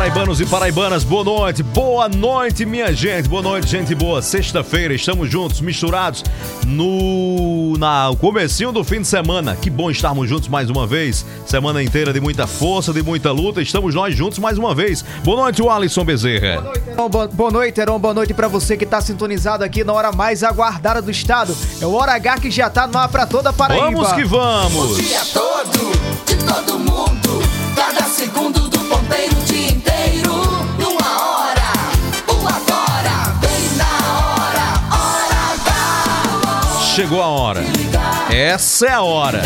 Paraibanos e paraibanas, boa noite minha gente, boa noite gente boa, sexta-feira, estamos juntos, misturados no comecinho do fim de semana, que bom estarmos juntos mais uma vez, semana inteira de muita força, de muita luta, estamos nós juntos mais uma vez. Boa noite, Alisson Bezerra. Boa noite, Heron, boa noite pra você que tá sintonizado aqui na hora mais aguardada do estado, é o Hora H que já tá no ar pra toda a Paraíba. Vamos que vamos! O dia todo, de todo mundo, cada segundo do ponteiro, o dia inteiro, numa hora, o agora, bem na hora H. Chegou a hora, essa é a hora,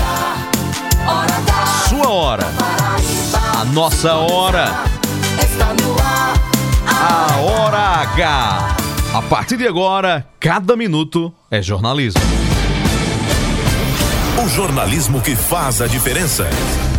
a sua hora, a nossa hora, está no ar, a Hora H. A partir de agora, cada minuto é jornalismo. O jornalismo que faz a diferença.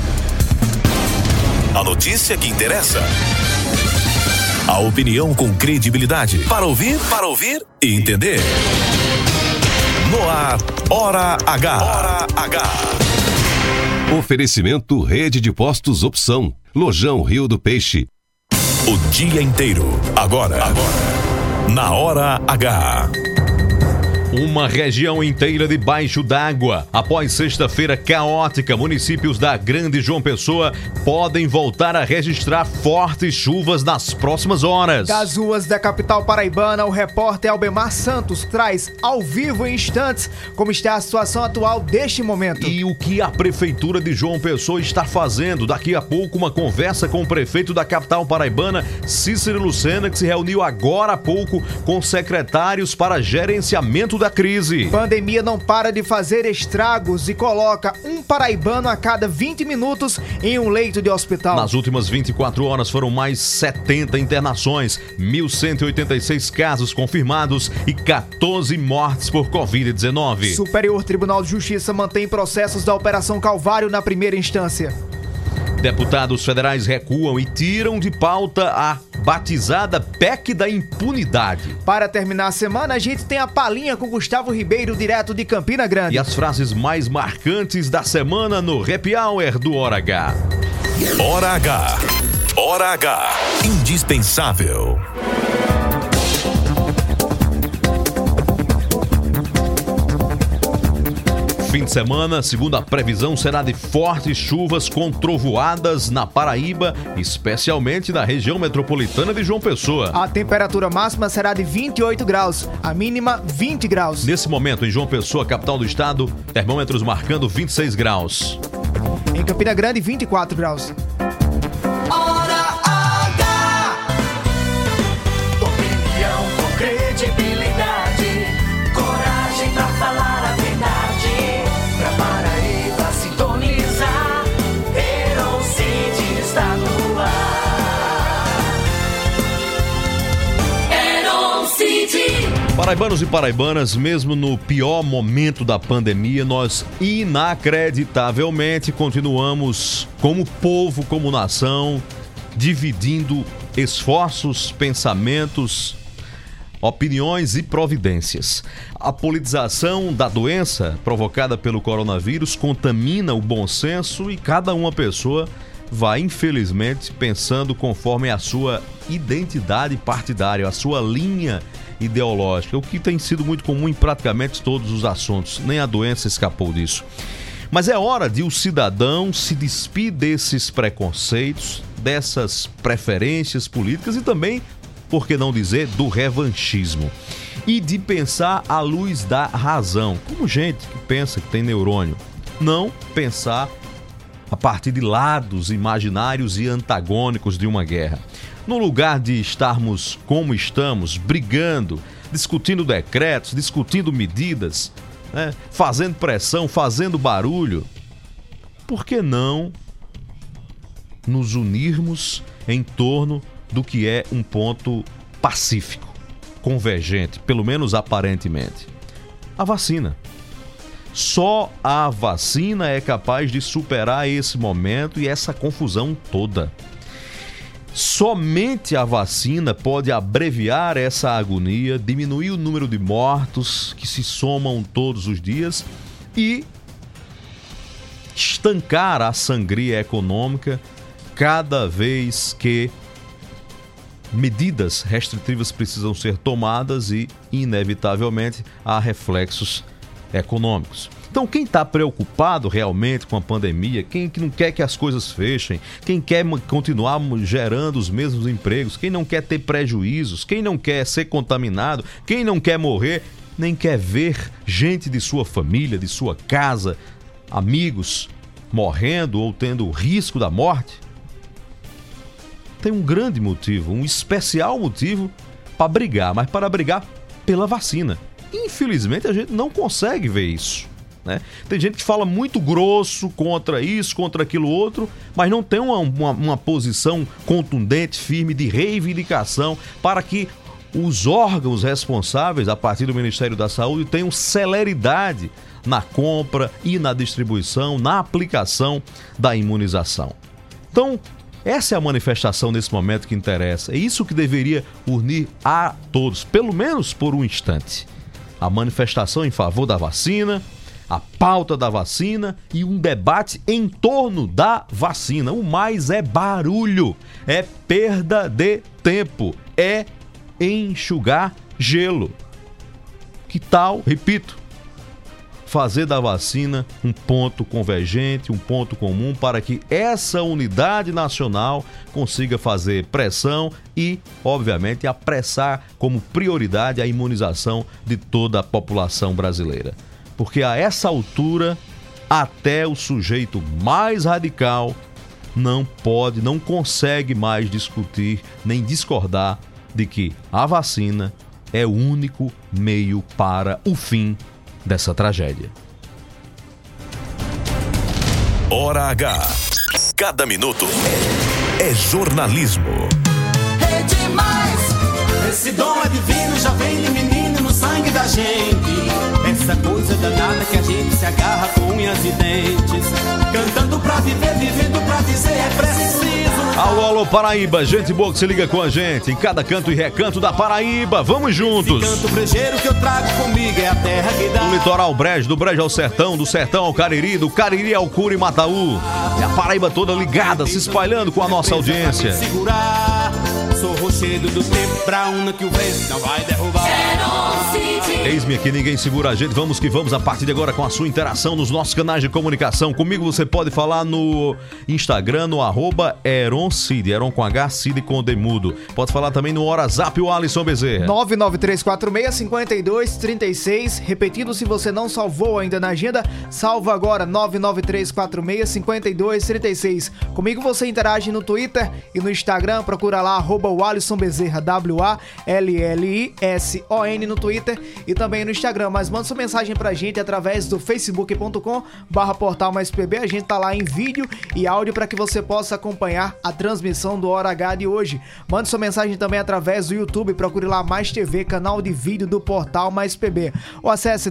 A notícia que interessa. A opinião com credibilidade. Para ouvir e entender. No ar, Hora H. Hora H. Oferecimento Rede de Postos Opção. Lojão Rio do Peixe. O dia inteiro. Agora. Na Hora H. Uma região inteira debaixo d'água. Após sexta-feira caótica, municípios da Grande João Pessoa podem voltar a registrar fortes chuvas nas próximas horas. Das ruas da capital paraibana, o repórter Albemar Santos traz ao vivo em instantes como está a situação atual deste momento. E o que a Prefeitura de João Pessoa está fazendo. Daqui a pouco, uma conversa com o prefeito da capital paraibana, Cícero Lucena, que se reuniu agora há pouco com secretários para gerenciamento da crise. Pandemia não para de fazer estragos e coloca um paraibano a cada 20 minutos em um leito de hospital. Nas últimas 24 horas foram mais 70 internações, 1.186 casos confirmados e 14 mortes por Covid-19. Superior Tribunal de Justiça mantém processos da Operação Calvário na primeira instância. Deputados federais recuam e tiram de pauta a batizada PEC da impunidade. Para terminar a semana, a gente tem a palhinha com Gustavo Ribeiro, direto de Campina Grande. E as frases mais marcantes da semana no Happy Hour do Hora H. Hora H. Hora H. Indispensável. Fim de semana, segundo a previsão, será de fortes chuvas com trovoadas na Paraíba, especialmente na região metropolitana de João Pessoa. A temperatura máxima será de 28 graus, a mínima 20 graus. Nesse momento, em João Pessoa, capital do estado, termômetros marcando 26 graus. Em Campina Grande, 24 graus. Hora H. Opinião com credibilidade, coragem pra falar a verdade. Pra Paraíba sintonizar, Heron City está no ar. Heron City. Paraibanos e paraibanas, mesmo no pior momento da pandemia, nós inacreditavelmente continuamos como povo, como nação, dividindo esforços, pensamentos, opiniões e providências. A politização da doença provocada pelo coronavírus contamina o bom senso e cada uma pessoa vai, infelizmente, pensando conforme a sua identidade partidária, a sua linha ideológica, o que tem sido muito comum em praticamente todos os assuntos. Nem a doença escapou disso. Mas é hora de o cidadão se despir desses preconceitos, dessas preferências políticas e também, por que não dizer, do revanchismo. E de pensar à luz da razão, como gente que pensa que tem neurônio. Não pensar a partir de lados imaginários e antagônicos de uma guerra. No lugar de estarmos como estamos, brigando, discutindo decretos, discutindo medidas, né, fazendo pressão, fazendo barulho, por que não nos unirmos em torno do que é um ponto pacífico, convergente, pelo menos aparentemente? A vacina. Só a vacina é capaz de superar esse momento e essa confusão toda. Somente a vacina pode abreviar essa agonia, diminuir o número de mortos que se somam todos os dias e estancar a sangria econômica cada vez que medidas restritivas precisam ser tomadas e, inevitavelmente, há reflexos econômicos. Então, quem está preocupado realmente com a pandemia, quem que não quer que as coisas fechem, quem quer continuar gerando os mesmos empregos, quem não quer ter prejuízos, quem não quer ser contaminado, quem não quer morrer, nem quer ver gente de sua família, de sua casa, amigos, morrendo ou tendo o risco da morte, tem um grande motivo, um especial motivo para brigar, mas para brigar pela vacina. Infelizmente, a gente não consegue ver isso, né? Tem gente que fala muito grosso contra isso, contra aquilo outro, mas não tem uma posição contundente, firme, de reivindicação para que os órgãos responsáveis, a partir do Ministério da Saúde, tenham celeridade na compra e na distribuição, na aplicação da imunização. Então, essa é a manifestação nesse momento que interessa. É isso que deveria unir a todos, pelo menos por um instante. A manifestação em favor da vacina, a pauta da vacina e um debate em torno da vacina. O mais é barulho, é perda de tempo, é enxugar gelo. Que tal, repito, fazer da vacina um ponto convergente, um ponto comum para que essa unidade nacional consiga fazer pressão e, obviamente, apressar como prioridade a imunização de toda a população brasileira. Porque a essa altura, até o sujeito mais radical não consegue mais discutir nem discordar de que a vacina é o único meio para o fim dessa tragédia. Hora H. Cada minuto é jornalismo. É demais. Esse dom é divino, já vem de menino no sangue da gente. Essa coisa danada que a gente se agarra com unhas e dentes. Cantando pra viver, vivendo pra dizer é preciso. Alô, alô, Paraíba, gente boa que se liga com a gente em cada canto e recanto da Paraíba. Vamos juntos. Esse canto brejeiro que eu trago comigo é a terra que dá. Do litoral Brejo, do Brejo ao Sertão, do Sertão ao Cariri, do Cariri ao Curimatau. E a Paraíba toda ligada, se espalhando com a nossa audiência. Segurar. Sou rochedo do tempo pra una que o vento não vai derrubar. Eis-me aqui, ninguém segura a gente. Vamos que vamos a partir de agora com a sua interação nos nossos canais de comunicação. Comigo você pode falar no Instagram, no @EronCid, Eron com H, Cid com Demudo. Pode falar também no WhatsApp, o Alisson Bezerra. 993465236. Repetindo, se você não salvou ainda na agenda, salva agora, 993465236. Comigo você interage no Twitter e no Instagram, procura lá, o Alisson Bezerra, WALLISON no Twitter e também no Instagram, mas manda sua mensagem pra gente através do facebook.com/portal mais PB, a gente tá lá em vídeo e áudio para que você possa acompanhar a transmissão do Hora H de hoje. Mande sua mensagem também através do YouTube, procure lá Mais TV, canal de vídeo do Portal Mais PB, ou acesse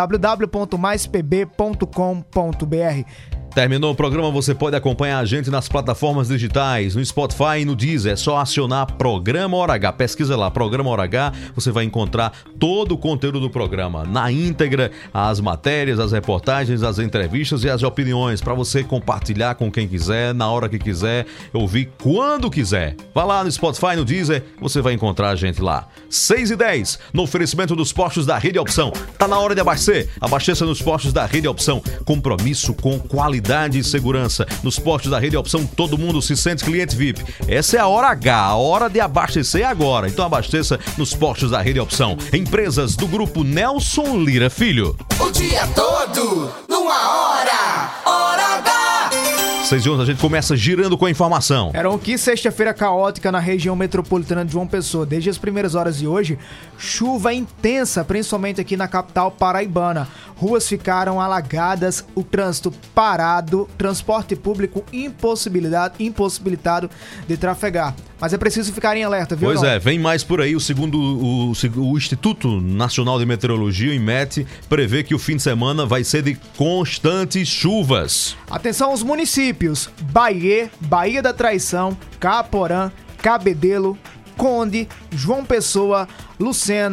www.maispb.com.br. Terminou o programa, você pode acompanhar a gente nas plataformas digitais, no Spotify e no Deezer. É só acionar Programa Hora H. Pesquisa lá, Programa Hora H, você vai encontrar todo o conteúdo do programa, na íntegra, as matérias, as reportagens, as entrevistas e as opiniões, para você compartilhar com quem quiser, na hora que quiser, ouvir quando quiser. Vá lá no Spotify, no Deezer, você vai encontrar a gente lá. 6h10, no oferecimento dos postos da Rede Opção. Tá na hora de abastecer. Abasteça nos postos da Rede Opção. Compromisso com qualidade e segurança. Nos postos da Rede Opção, todo mundo se sente cliente VIP. Essa é a hora H, a hora de abastecer agora. Então abasteça nos postos da Rede Opção. Empresas do grupo Nelson Lira Filho. O dia todo, numa hora. Hora H. 6h11, a gente começa girando com a informação. Eram que sexta-feira caótica na região metropolitana de João Pessoa. Desde as primeiras horas de hoje, chuva intensa, principalmente aqui na capital paraibana. Ruas ficaram alagadas, o trânsito parado, transporte público impossibilitado de trafegar. Mas é preciso ficar em alerta, viu? Pois é, vem mais por aí. Segundo o Instituto Nacional de Meteorologia, o IMET, prevê que o fim de semana vai ser de constantes chuvas. Atenção aos municípios: Bahia, Baía da Traição, Caporã, Cabedelo, Conde, João Pessoa, Lucena,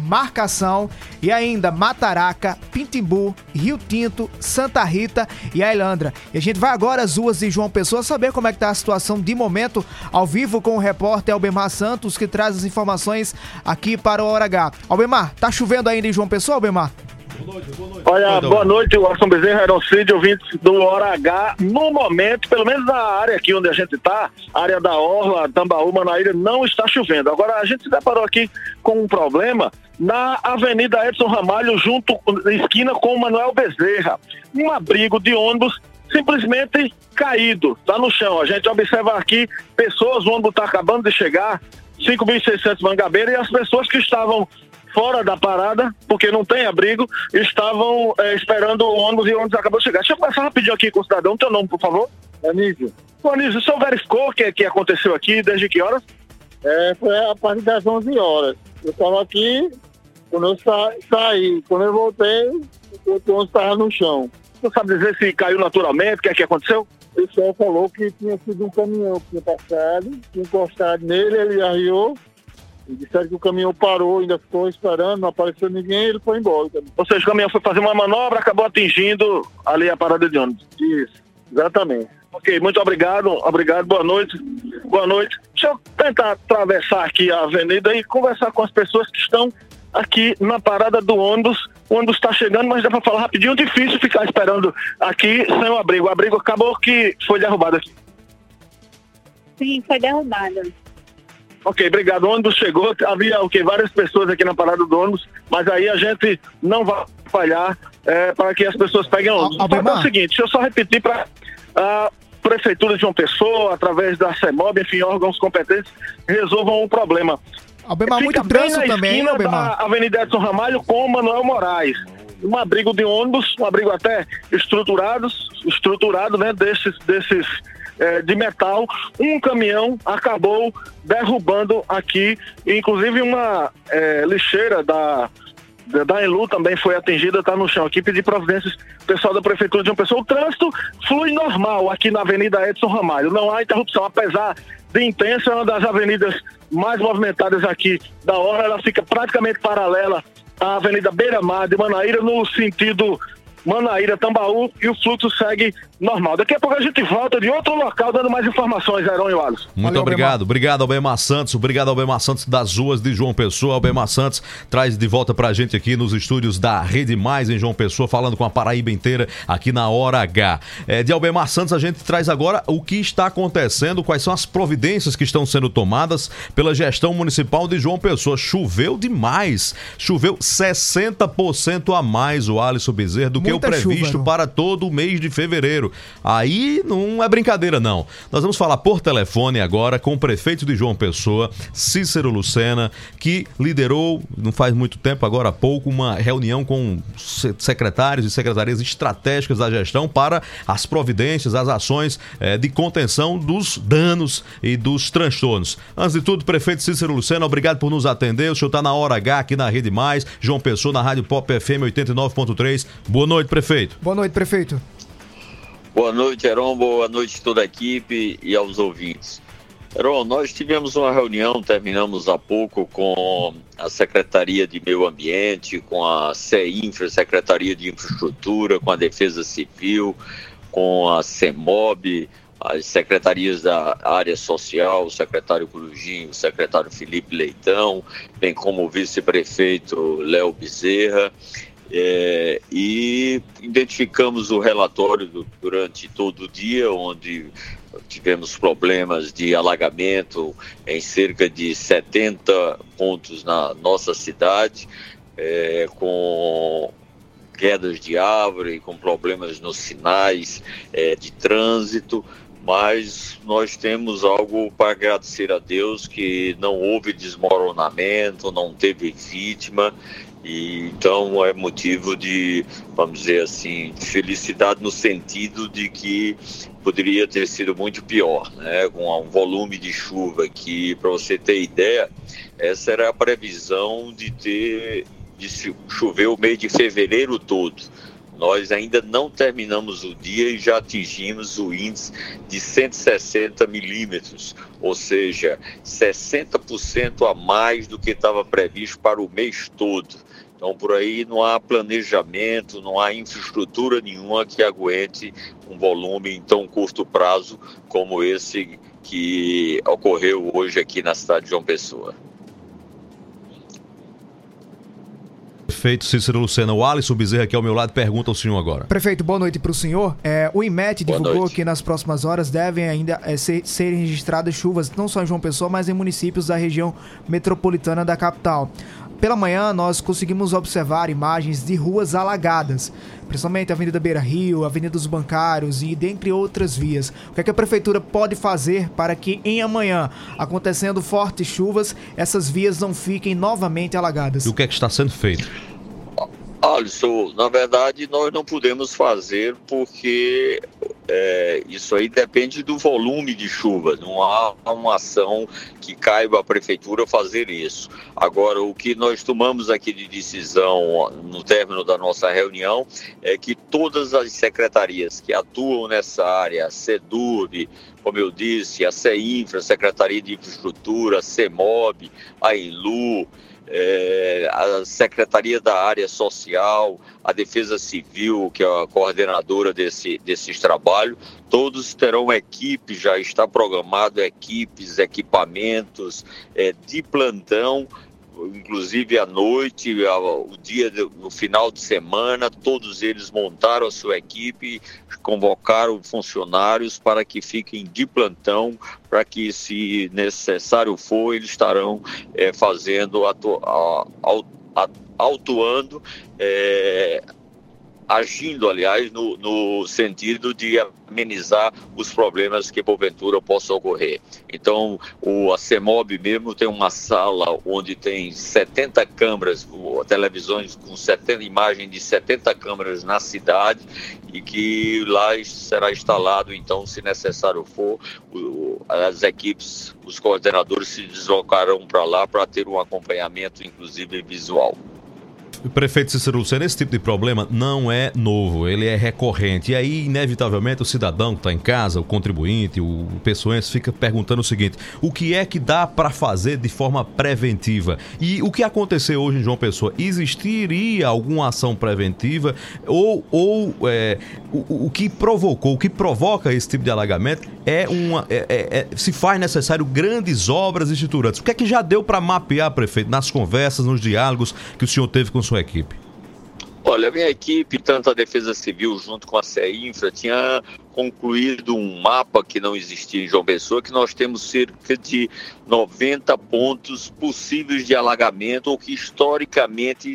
Marcação e ainda Mataraca, Pitimbu, Rio Tinto, Santa Rita e Ailandra. E a gente vai agora às ruas de João Pessoa saber como é que tá a situação de momento, ao vivo com o repórter Albemar Santos, que traz as informações aqui para o Hora H. Albemar, tá chovendo ainda em João Pessoa, Albemar? Boa noite. Olha, boa noite, Watson Bezerra, Aerocídio, ouvintes do Hora H. No momento, pelo menos na área aqui onde a gente está, área da Orla, Tambaú, Manaíra, não está chovendo. Agora, a gente se deparou aqui com um problema na Avenida Edson Ramalho, junto na esquina com o Manuel Bezerra. Um abrigo de ônibus simplesmente caído, está no chão. A gente observa aqui pessoas, o ônibus está acabando de chegar, 5.600 Mangabeira, e as pessoas que estavam fora da parada, porque não tem abrigo, estavam esperando o ônibus e o ônibus acabou de chegar. Deixa eu começar rapidinho aqui com o cidadão. Teu nome, por favor? Anísio. Anísio, o senhor verificou o que aconteceu aqui, desde que horas? Foi a partir das 11 horas. Eu estava aqui, quando eu saí, quando eu voltei, o ônibus estava no chão. Você sabe dizer se caiu naturalmente, o que é que aconteceu? O pessoal falou que tinha sido um caminhão que tinha passado, tinha encostado nele, ele arriou. E disseram que o caminhão parou, ainda ficou esperando, não apareceu ninguém, ele foi embora. Ou seja, o caminhão foi fazer uma manobra, acabou atingindo ali a parada de ônibus. Isso, exatamente. Ok, muito obrigado, boa noite. Boa noite. Deixa eu tentar atravessar aqui a avenida e conversar com as pessoas que estão aqui na parada do ônibus. O ônibus está chegando, mas dá para falar rapidinho, difícil ficar esperando aqui sem o abrigo. O abrigo acabou que foi derrubado aqui. Sim, foi derrubado. Ok, obrigado. O ônibus chegou, havia várias pessoas aqui na parada do ônibus, mas aí a gente não vai falhar para que as pessoas peguem o ônibus. Então, é o seguinte, deixa eu só repetir para a Prefeitura de João Pessoa, através da CEMOB, enfim, órgãos competentes, resolvam o problema. Albemar, muito trânsito também, hein, Albemar? Da Avenida Edson Ramalho com Manuel Moraes. Um abrigo de ônibus, um abrigo até estruturado, né, desses de metal. Um caminhão acabou derrubando aqui, inclusive uma lixeira da Enlu também foi atingida, está no chão aqui. Pedir providências, pessoal da Prefeitura de João Pessoa. O trânsito flui normal aqui na Avenida Edson Ramalho, não há interrupção, apesar de intensa. É uma das avenidas mais movimentadas aqui da hora, ela fica praticamente paralela à Avenida Beira-Mar de Manaíra, no sentido Manaíra, Tambaú, e o fluxo segue normal. Daqui a pouco a gente volta de outro local dando mais informações, Heron e Wallace. Muito obrigado. Obrigado, Albemar Santos. Obrigado, Albemar Santos, das ruas de João Pessoa. Albemar Santos traz de volta pra gente aqui nos estúdios da Rede Mais em João Pessoa, falando com a Paraíba inteira aqui na Hora H. De Albemar Santos, a gente traz agora o que está acontecendo, quais são as providências que estão sendo tomadas pela gestão municipal de João Pessoa. Choveu demais. Choveu 60% a mais, o Alisson Bezerra, do que o previsto para todo o mês de fevereiro. Aí não é brincadeira, não. Nós vamos falar por telefone agora com o prefeito de João Pessoa, Cícero Lucena, que liderou, não faz muito tempo, agora há pouco, uma reunião com secretários e secretarias estratégicas da gestão para as providências, as ações de contenção dos danos e dos transtornos. Antes de tudo, prefeito Cícero Lucena, obrigado por nos atender. O senhor está na Hora H aqui na Rede Mais, João Pessoa, na Rádio Pop FM 89.3. Boa noite, prefeito. Boa noite, prefeito. Boa noite, Heron. Boa noite a toda a equipe e aos ouvintes. Heron, nós tivemos uma reunião, terminamos há pouco, com a Secretaria de Meio Ambiente, com a CEINFRA, Secretaria de Infraestrutura, com a Defesa Civil, com a CEMOB, as secretarias da área social, o secretário Corujinho, o secretário Felipe Leitão, bem como o vice-prefeito Léo Bezerra. E identificamos o relatório durante todo o dia, onde tivemos problemas de alagamento em cerca de 70 pontos na nossa cidade, com quedas de árvore, com problemas nos sinais de trânsito, mas nós temos algo para agradecer a Deus, que não houve desmoronamento, não teve vítima. E então é motivo de, vamos dizer assim, de felicidade no sentido de que poderia ter sido muito pior, né? Com um volume de chuva que, para você ter ideia, essa era a previsão de chover o mês de fevereiro todo. Nós ainda não terminamos o dia e já atingimos o índice de 160 milímetros, ou seja, 60% a mais do que estava previsto para o mês todo. Então, por aí não há planejamento, não há infraestrutura nenhuma que aguente um volume em tão curto prazo como esse que ocorreu hoje aqui na cidade de João Pessoa. Prefeito Cícero Lucena, o Alisson Bezerra aqui ao meu lado pergunta ao senhor agora. Prefeito, boa noite para o senhor. O IMET divulgou que nas próximas horas devem ainda serem registradas chuvas, não só em João Pessoa, mas em municípios da região metropolitana da capital. Pela manhã, nós conseguimos observar imagens de ruas alagadas, principalmente a Avenida Beira Rio, a Avenida dos Bancários e dentre outras vias. O que é que a Prefeitura pode fazer para que em amanhã, acontecendo fortes chuvas, essas vias não fiquem novamente alagadas? E o que é que está sendo feito? Alisson, na verdade nós não podemos fazer porque isso aí depende do volume de chuva, não há uma ação que caiba à Prefeitura fazer isso. Agora, o que nós tomamos aqui de decisão no término da nossa reunião é que todas as secretarias que atuam nessa área, a SEDURB, como eu disse, a CEINFRA, Secretaria de Infraestrutura, a CEMOB, a INLU, a Secretaria da Área Social, a Defesa Civil, que é a coordenadora desses trabalhos, todos terão equipes, já está programado equipes, equipamentos de plantão, inclusive à noite, no final de semana, todos eles montaram a sua equipe, convocaram funcionários para que fiquem de plantão, para que, se necessário for, eles estarão agindo, aliás, no sentido de amenizar os problemas que porventura possam ocorrer. Então, a CEMOB mesmo tem uma sala onde tem 70 câmeras, televisões com 70 imagens de 70 câmeras na cidade, e que lá será instalado, então, se necessário for, as equipes, os coordenadores se deslocarão para lá para ter um acompanhamento, inclusive visual. Prefeito Cícero Lucena, esse tipo de problema não é novo, ele é recorrente. E aí, inevitavelmente, o cidadão que está em casa, o contribuinte, o pessoense, fica perguntando o seguinte: o que é que dá para fazer de forma preventiva? E o que aconteceu hoje em João Pessoa? Existiria alguma ação preventiva? O que provocou, o que provoca esse tipo de alagamento se faz necessário grandes obras estruturantes. O que é que já deu para mapear, prefeito, nas conversas, nos diálogos que o senhor teve com sua equipe? Olha, a minha equipe, tanto a Defesa Civil junto com a CEINFRA, tinha concluído um mapa que não existia em João Pessoa, que nós temos cerca de 90 pontos possíveis de alagamento, ou que historicamente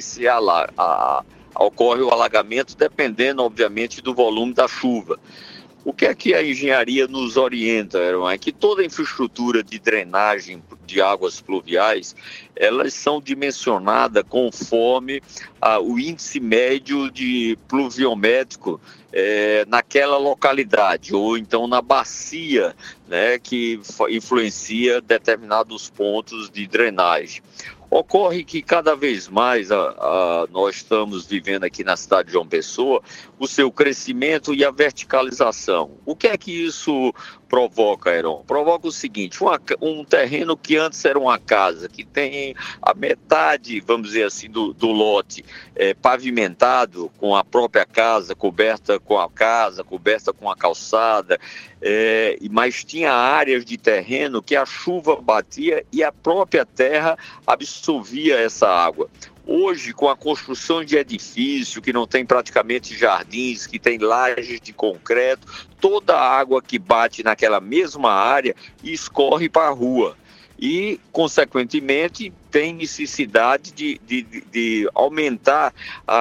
ocorre o alagamento, dependendo, obviamente, do volume da chuva. O que é que a engenharia nos orienta, Aaron? É que toda a infraestrutura de drenagem de águas pluviais, elas são dimensionadas conforme o índice médio de pluviométrico naquela localidade, ou então na bacia, né, que influencia determinados pontos de drenagem. Ocorre que cada vez mais nós estamos vivendo aqui na cidade de João Pessoa o seu crescimento e a verticalização. O que é que isso provoca, Heron? Provoca o seguinte: um terreno que antes era uma casa, que tem a metade, vamos dizer assim, do lote pavimentado com a própria casa, coberta com a casa, coberta com a calçada, mas tinha áreas de terreno que a chuva batia e a própria terra absorvia essa água. Hoje, com a construção de edifício, que não tem praticamente jardins, que tem lajes de concreto, toda a água que bate naquela mesma área escorre para a rua. E, consequentemente, tem necessidade de aumentar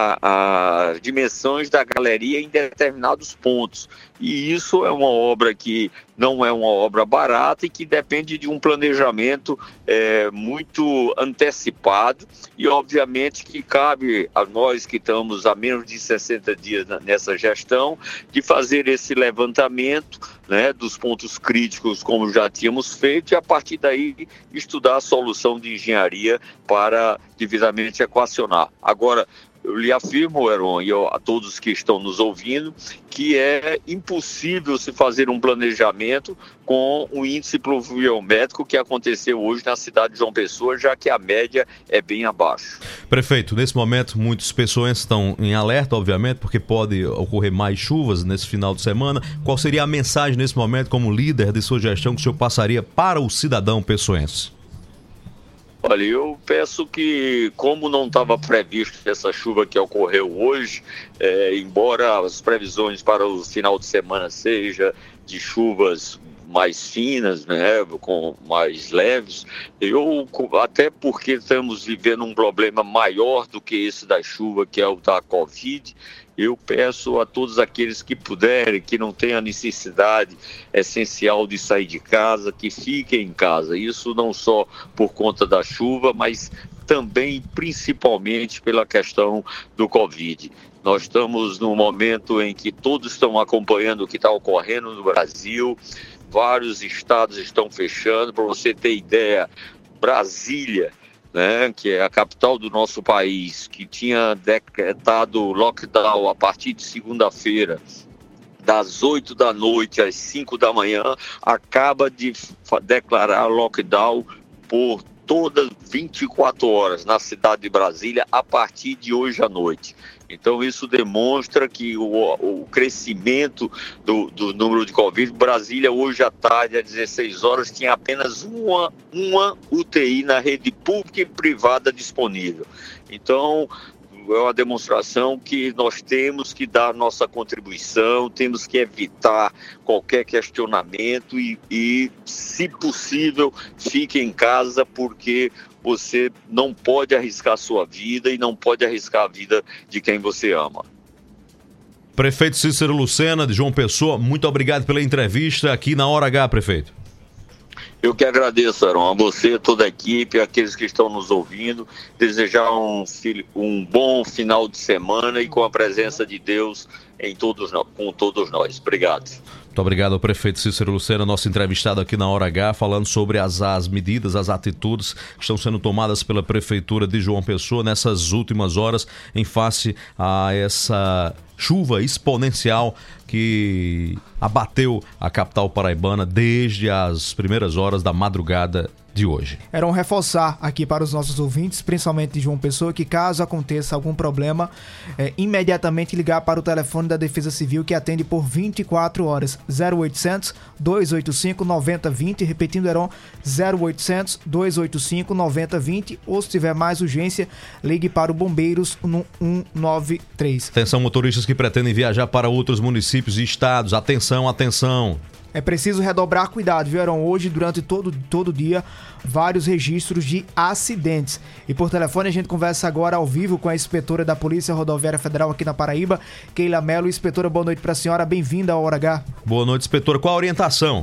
as dimensões da galeria em determinados pontos. E isso é uma obra que não é uma obra barata e que depende de um planejamento muito antecipado, e obviamente que cabe a nós que estamos há menos de 60 dias nessa gestão de fazer esse levantamento, né, dos pontos críticos, como já tínhamos feito, e a partir daí estudar a solução de engenharia para devidamente equacionar. Agora, eu lhe afirmo, Heron, e a todos que estão nos ouvindo, que é impossível se fazer um planejamento com o índice pluviométrico que aconteceu hoje na cidade de João Pessoa, já que a média é bem abaixo. Prefeito, nesse momento muitos pessoas estão em alerta, obviamente, porque pode ocorrer mais chuvas nesse final de semana. Qual seria a mensagem nesse momento, como líder de sua gestão, que o senhor passaria para o cidadão pessoense? Olha, eu peço que, como não estava previsto essa chuva que ocorreu hoje, embora as previsões para o final de semana seja de chuvas mais finas, né, com mais leves, até porque estamos vivendo um problema maior do que esse da chuva, que é o da Covid, eu peço a todos aqueles que puderem, que não tenham a necessidade essencial de sair de casa, que fiquem em casa. Isso não só por conta da chuva, mas também, principalmente, pela questão do Covid. Nós estamos num momento em que todos estão acompanhando o que está ocorrendo no Brasil, vários estados estão fechando. Para você ter ideia, Brasília, né, que é a capital do nosso país, que tinha decretado lockdown a partir de segunda-feira, das 8 da noite às 5 da manhã, acaba de declarar lockdown por todas 24 horas na cidade de Brasília a partir de hoje à noite. Então isso demonstra que o crescimento do número de Covid, Brasília hoje à tarde, às 16 horas, tinha apenas uma UTI na rede pública e privada disponível. Então é uma demonstração que nós temos que dar nossa contribuição, temos que evitar qualquer questionamento e, se possível, fique em casa, porque você não pode arriscar a sua vida e não pode arriscar a vida de quem você ama. Prefeito Cícero Lucena, de João Pessoa, muito obrigado pela entrevista aqui na Hora H, prefeito. Eu que agradeço, Heron, a você, toda a equipe, aqueles que estão nos ouvindo, desejar um bom final de semana e com a presença de Deus com todos nós. Obrigado. Muito obrigado ao prefeito Cícero Lucena, nosso entrevistado aqui na Hora H, falando sobre as medidas, as atitudes que estão sendo tomadas pela Prefeitura de João Pessoa nessas últimas horas em face a essa chuva exponencial que abateu a capital paraibana desde as primeiras horas da madrugada de hoje. Era um reforçar aqui para os nossos ouvintes, principalmente de João Pessoa, que caso aconteça algum problema, imediatamente ligar para o telefone da Defesa Civil, que atende por 24 horas, 0800 285 9020, repetindo, Heron, 0800 285 9020, ou se tiver mais urgência, ligue para o Bombeiros no 193. Atenção, motoristas que pretendem viajar para outros municípios e estados, atenção, atenção. É preciso redobrar cuidado, viu, Heron? Hoje, durante todo o dia, vários registros de acidentes. E por telefone a gente conversa agora ao vivo com a inspetora da Polícia Rodoviária Federal aqui na Paraíba, Keila Mello. Inspetora, boa noite para a senhora, bem-vinda ao Hora H. Boa noite, inspetora. Qual a orientação?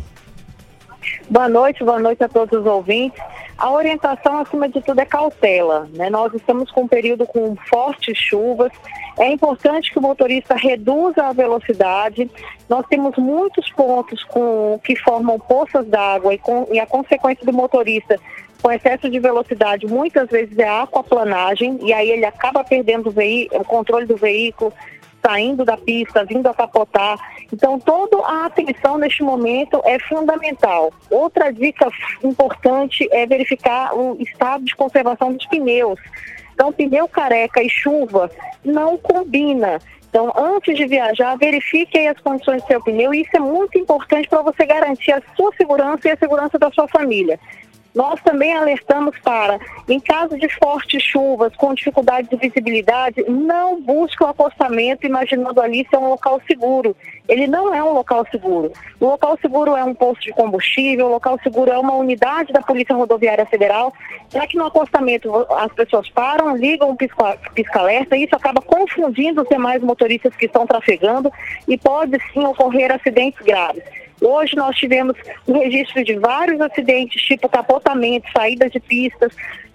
Boa noite a todos os ouvintes. A orientação, acima de tudo, é cautela, né? Nós estamos com um período com fortes chuvas. É importante que o motorista reduza a velocidade. Nós temos muitos pontos que formam poças d'água e a consequência do motorista com excesso de velocidade muitas vezes é a aquaplanagem, e aí ele acaba perdendo o controle do veículo, saindo da pista, vindo a capotar. Então, toda a atenção neste momento é fundamental. Outra dica importante é verificar o estado de conservação dos pneus. Então, pneu careca e chuva não combina. Então, antes de viajar, verifique aí as condições do seu pneu, e isso é muito importante para você garantir a sua segurança e a segurança da sua família. Nós também alertamos para, em caso de fortes chuvas, com dificuldade de visibilidade, não busque o acostamento imaginando ali ser um local seguro. Ele não é um local seguro. O local seguro é um posto de combustível, o local seguro é uma unidade da Polícia Rodoviária Federal, já que no acostamento as pessoas param, ligam o pisca-alerta, e isso acaba confundindo os demais motoristas que estão trafegando e pode sim ocorrer acidentes graves. Hoje nós tivemos um registro de vários acidentes, tipo capotamento, saídas de pistas,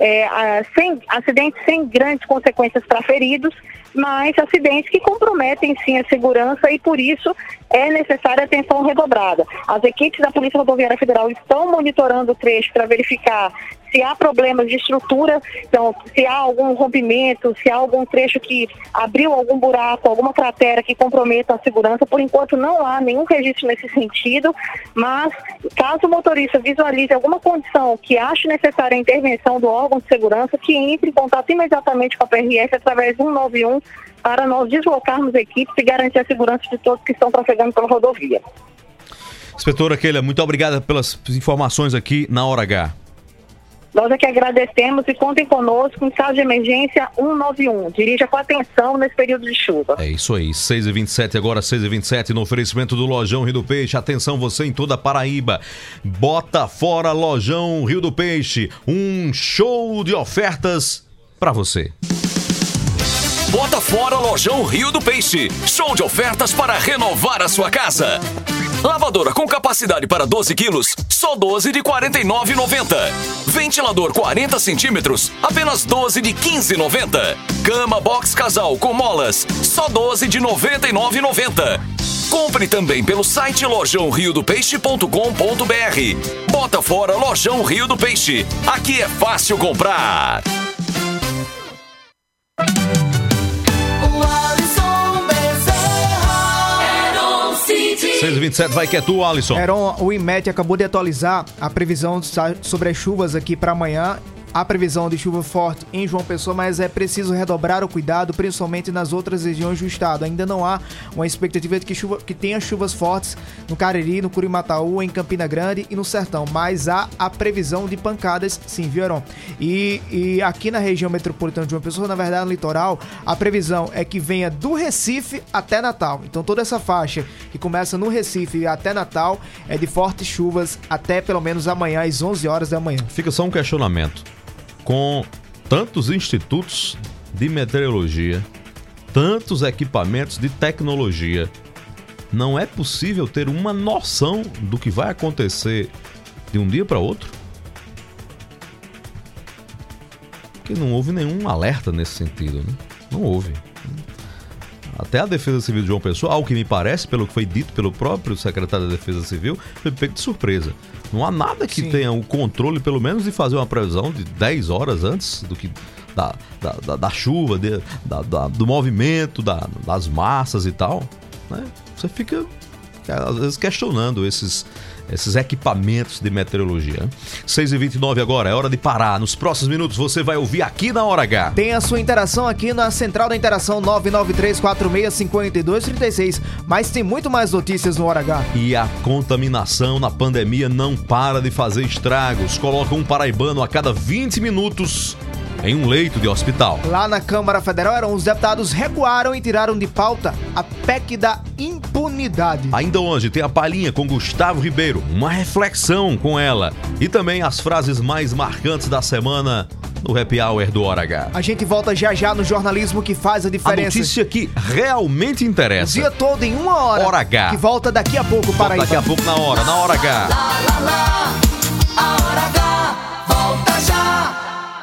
acidentes sem grandes consequências para feridos, mas acidentes que comprometem sim a segurança, e por isso é necessária atenção redobrada. As equipes da Polícia Rodoviária Federal estão monitorando o trecho para verificar Se há problemas de estrutura, então, se há algum rompimento, se há algum trecho que abriu algum buraco, alguma cratera que comprometa a segurança, por enquanto não há nenhum registro nesse sentido, mas caso o motorista visualize alguma condição que ache necessária a intervenção do órgão de segurança, que entre em contato imediatamente com a PRF através do 191 para nós deslocarmos equipes e garantir a segurança de todos que estão trafegando pela rodovia. Inspetora Keila, muito obrigada pelas informações aqui na Hora H. Nós é que agradecemos e contem conosco em caso de emergência 191. Dirija com atenção nesse período de chuva. É isso aí, 6h27 agora, 6h27, no oferecimento do Lojão Rio do Peixe. Atenção você em toda a Paraíba. Bota fora Lojão Rio do Peixe. Um show de ofertas pra você. Bota fora Lojão Rio do Peixe. Show de ofertas para renovar a sua casa. Lavadora com capacidade para 12 quilos, só 12 de R$ 49,90. Ventilador 40 centímetros, apenas 12 de R$ 15,90. Cama box casal com molas, só 12 de R$ 99,90. Compre também pelo site lojãoriodopeixe.com.br. Bota fora Lojão Rio do Peixe. Aqui é fácil comprar. 6h27, vai que é tu, Alisson. Heron, o IMET acabou de atualizar a previsão sobre as chuvas aqui para amanhã. Há previsão de chuva forte em João Pessoa, mas é preciso redobrar o cuidado, principalmente nas outras regiões do estado. Ainda não há uma expectativa de que tenha chuvas fortes no Cariri, no Curimataú, em Campina Grande e no Sertão, mas há a previsão de pancadas, sim, viu, Heron? E aqui na região metropolitana de João Pessoa, na verdade no litoral, a previsão é que venha do Recife até Natal. Então toda essa faixa que começa no Recife até Natal é de fortes chuvas até pelo menos amanhã às 11 horas da manhã. Fica só um questionamento. Com tantos institutos de meteorologia, tantos equipamentos de tecnologia, não é possível ter uma noção do que vai acontecer de um dia para outro? Porque não houve nenhum alerta nesse sentido, né? Não houve. Até a Defesa Civil de João Pessoa, ao que me parece, pelo que foi dito pelo próprio secretário da Defesa Civil, foi pego de surpresa. Não há nada que tenha o controle, pelo menos, de fazer uma previsão de 10 horas antes do que da chuva, do movimento, das massas e tal, né? Você fica, às vezes, questionando esses equipamentos de meteorologia. 6h29 agora, é hora de parar. Nos próximos minutos você vai ouvir aqui na Hora H. Tem a sua interação aqui na Central da Interação 993465236. Mas tem muito mais notícias no Hora H. E a contaminação na pandemia não para de fazer estragos. Coloca um paraibano a cada 20 minutos em um leito de hospital. Lá na Câmara Federal, os deputados recuaram e tiraram de pauta a PEC da impunidade. Ainda hoje tem a palhinha com Gustavo Ribeiro, uma reflexão com ela e também as frases mais marcantes da semana no Happy Hour do Hora H. A gente volta já já no jornalismo que faz a diferença. A notícia que realmente interessa. O dia todo em uma hora. Hora H. Que volta daqui a pouco para Daqui a pouco na Hora H. A Hora H volta já.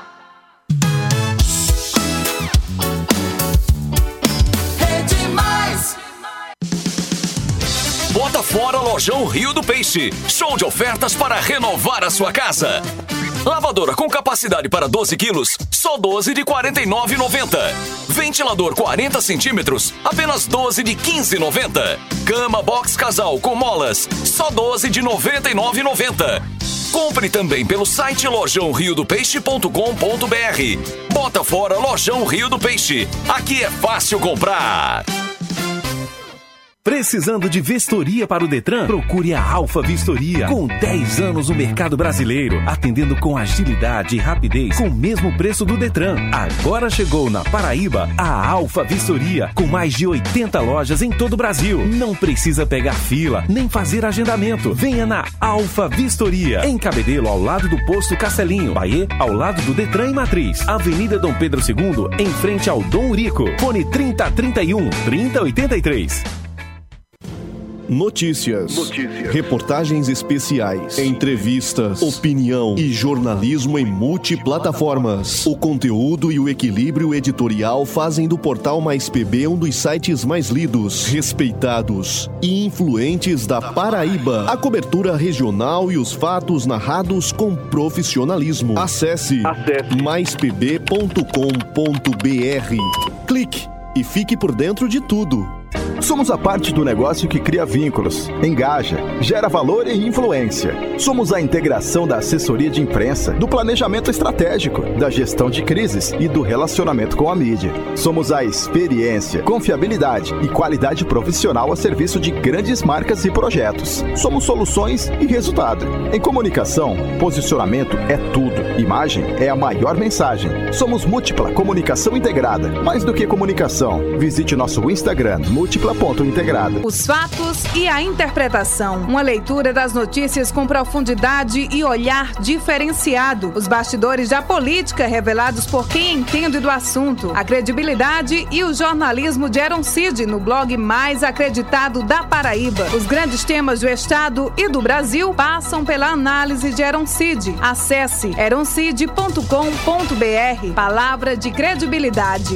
Bota fora Lojão Rio do Peixe. Show de ofertas para renovar a sua casa. Lavadora com capacidade para 12 quilos, só 12 de R$ 49,90. Ventilador 40 centímetros, apenas 12 de R$ 15,90. Cama box casal com molas, só 12 de R$ 99,90. Compre também pelo site lojãoriodopeixe.com.br. Bota fora Lojão Rio do Peixe. Aqui é fácil comprar. Precisando de vistoria para o Detran? Procure a Alfa Vistoria. Com 10 anos no mercado brasileiro, atendendo com agilidade e rapidez, com o mesmo preço do Detran. Agora chegou na Paraíba a Alfa Vistoria, com mais de 80 lojas em todo o Brasil. Não precisa pegar fila, nem fazer agendamento. Venha na Alfa Vistoria, em Cabedelo, ao lado do posto Castelinho. Bahia, ao lado do Detran e Matriz. Avenida Dom Pedro II, em frente ao Dom Urico. Fone 3031 3083. Notícias, reportagens especiais, entrevistas, opinião e jornalismo em multiplataformas. O conteúdo e o equilíbrio editorial fazem do Portal Mais PB um dos sites mais lidos, respeitados e influentes da Paraíba. A cobertura regional e os fatos narrados com profissionalismo. Acesse maispb.com.br. Clique e fique por dentro de tudo. Somos a parte do negócio que cria vínculos, engaja, gera valor e influência. Somos a integração da assessoria de imprensa, do planejamento estratégico, da gestão de crises e do relacionamento com a mídia. Somos a experiência, confiabilidade e qualidade profissional a serviço de grandes marcas e projetos. Somos soluções e resultado. Em comunicação, posicionamento é tudo. Imagem é a maior mensagem. Somos Múltipla Comunicação Integrada. Mais do que comunicação, visite nosso Instagram, múltipla.integrada. Os fatos e a interpretação. Uma leitura das notícias com profundidade e olhar diferenciado. Os bastidores da política revelados por quem entende do assunto. A credibilidade e o jornalismo de Eron Cid no blog mais acreditado da Paraíba. Os grandes temas do estado e do Brasil passam pela análise de Eron Cid. Acesse eroncid.com.br. Palavra de credibilidade.